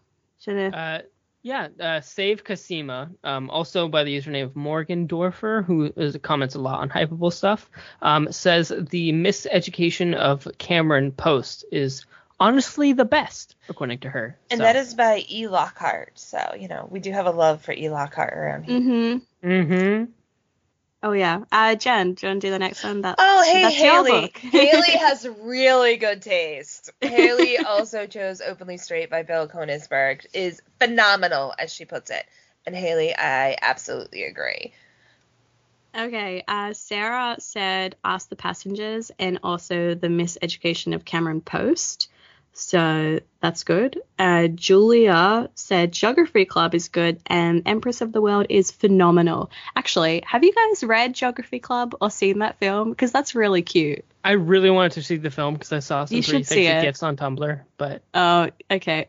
Save Casima, also by the username of Morgan Dorfer, who comments a lot on Hypeable stuff, says the miseducation of Cameron Post is honestly the best, according to her. And that is by E. Lockhart. So, we do have a love for E. Lockhart around here. Mm-hmm. Mm-hmm. Oh, yeah. Jen, do you want to do the next one? That's Haley. Haley has really good taste. Haley also chose Openly Straight by Bill Koenigsberg. Is phenomenal, as she puts it. And Haley, I absolutely agree. Okay. Sarah said Ask the Passengers and also The Miseducation of Cameron Post. So that's good. Julia said Geography Club is good and Empress of the World is phenomenal. Actually, have you guys read Geography Club or seen that film? Because that's really cute. I really wanted to see the film because I saw some You pretty should see sexy it. gifs on Tumblr, but... Oh, okay.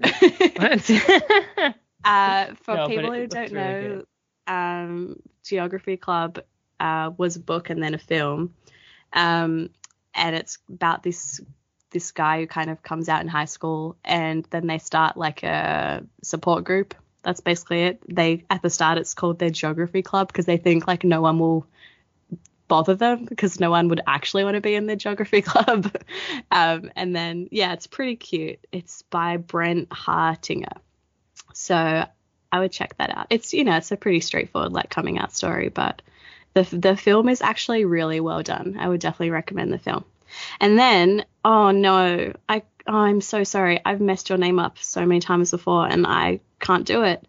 For people who don't know, Geography Club was a book and then a film. And it's about this guy who kind of comes out in high school and then they start like a support group. That's basically it. At the start it's called their Geography Club because they think like no one will bother them because no one would actually want to be in the Geography Club. And then, yeah, it's pretty cute. It's by Brent Hartinger. So I would check that out. It's, it's a pretty straightforward like coming out story, but the film is actually really well done. I would definitely recommend the film. And then, oh no, I'm so sorry. I've messed your name up so many times before and I can't do it.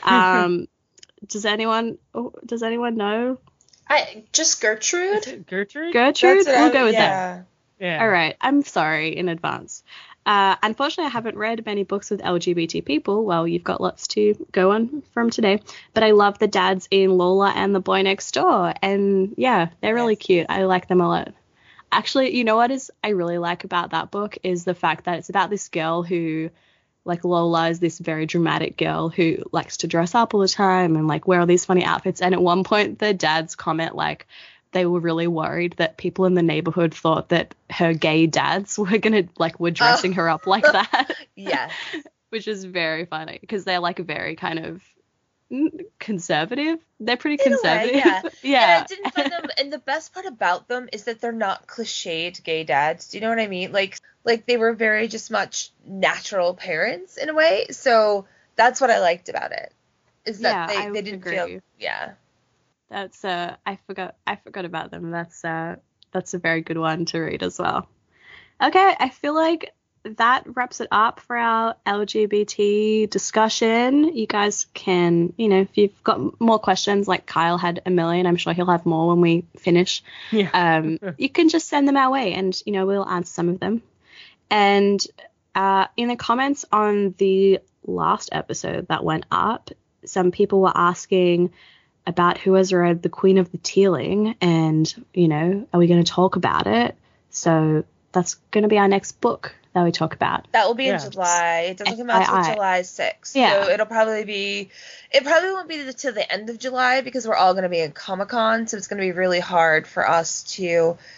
Does anyone know? Just Gertrude? Gertrude? Gertrude? We'll go with that. Yeah. All right. I'm sorry in advance. Unfortunately, I haven't read many books with LGBT people. Well, you've got lots to go on from today. But I love the dads in Lola and the Boy Next Door. And yeah, they're really cute. I like them a lot. Actually, you know what I really like about that book is the fact that it's about this girl who, like Lola is this very dramatic girl who likes to dress up all the time and like wear all these funny outfits. And at one point the dads comment like they were really worried that people in the neighborhood thought that her gay dads were dressing her up like that. Yes. Which is very funny because they're like very kind of conservative. They're pretty In a conservative. way, Yeah. And I didn't find them, and the best part about them is that they're not cliched gay dads. Do you know what I mean? Like they were very just much natural parents in a way. So that's what I liked about it. Is that they didn't feel That's I forgot about them. That's a very good one to read as well. Okay, I feel like that wraps it up for our LGBT discussion. You guys can, if you've got more questions, like Kyle had a million, I'm sure he'll have more when we finish. Yeah. You can just send them our way and, we'll answer some of them. And in the comments on the last episode that went up, some people were asking about who has read The Queen of the Teeling and, are we going to talk about it? So that's going to be our next book that we talk about. That will be in July. It doesn't come out until July 6th. Yeah. So it probably won't be till the end of July because we're all going to be in Comic-Con. So it's going to be really hard for us to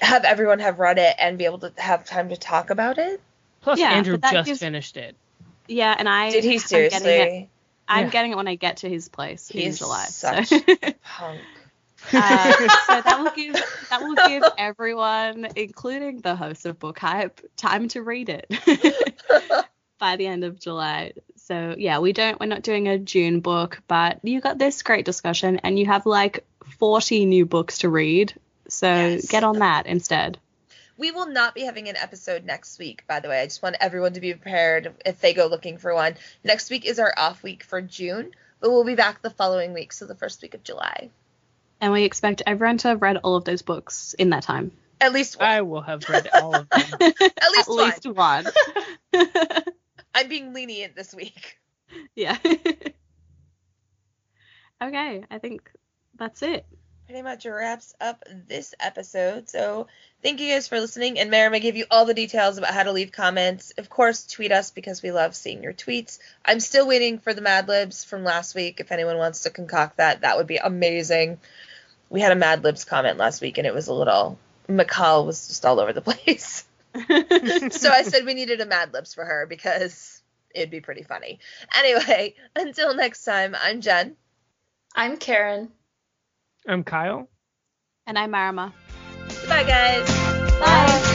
have everyone have read it and be able to have time to talk about it. Plus, Yeah, Andrew but that just gives- finished it. Yeah, and Did he seriously? I'm Yeah. getting it when I get to his place in He's July. such So. a punk. So that will give everyone, including the host of Book Hype, time to read it by the end of July. So yeah, we're not doing a June book, but you got this great discussion and you have like 40 new books to read. So Yes. get on that instead. We will not be having an episode next week, by the way. I just want everyone to be prepared if they go looking for one. Next week is our off week for June, but we'll be back the following week, so the first week of July. And we expect everyone to have read all of those books in that time. At least one. I will have read all of them. At least At one. least one. I'm being lenient this week. Yeah. Okay, I think that's it. Pretty much wraps up this episode. So thank you guys for listening. And Mary, I give you all the details about how to leave comments. Of course, tweet us because we love seeing your tweets. I'm still waiting for the Mad Libs from last week. If anyone wants to concoct that, that would be amazing. We had a Mad Libs comment last week, and it was a little... McCall was just all over the place. So I said we needed a Mad Libs for her because it'd be pretty funny. Anyway, until next time, I'm Jen. I'm Karen. I'm Kyle. And I'm Marima. Goodbye, guys. Bye.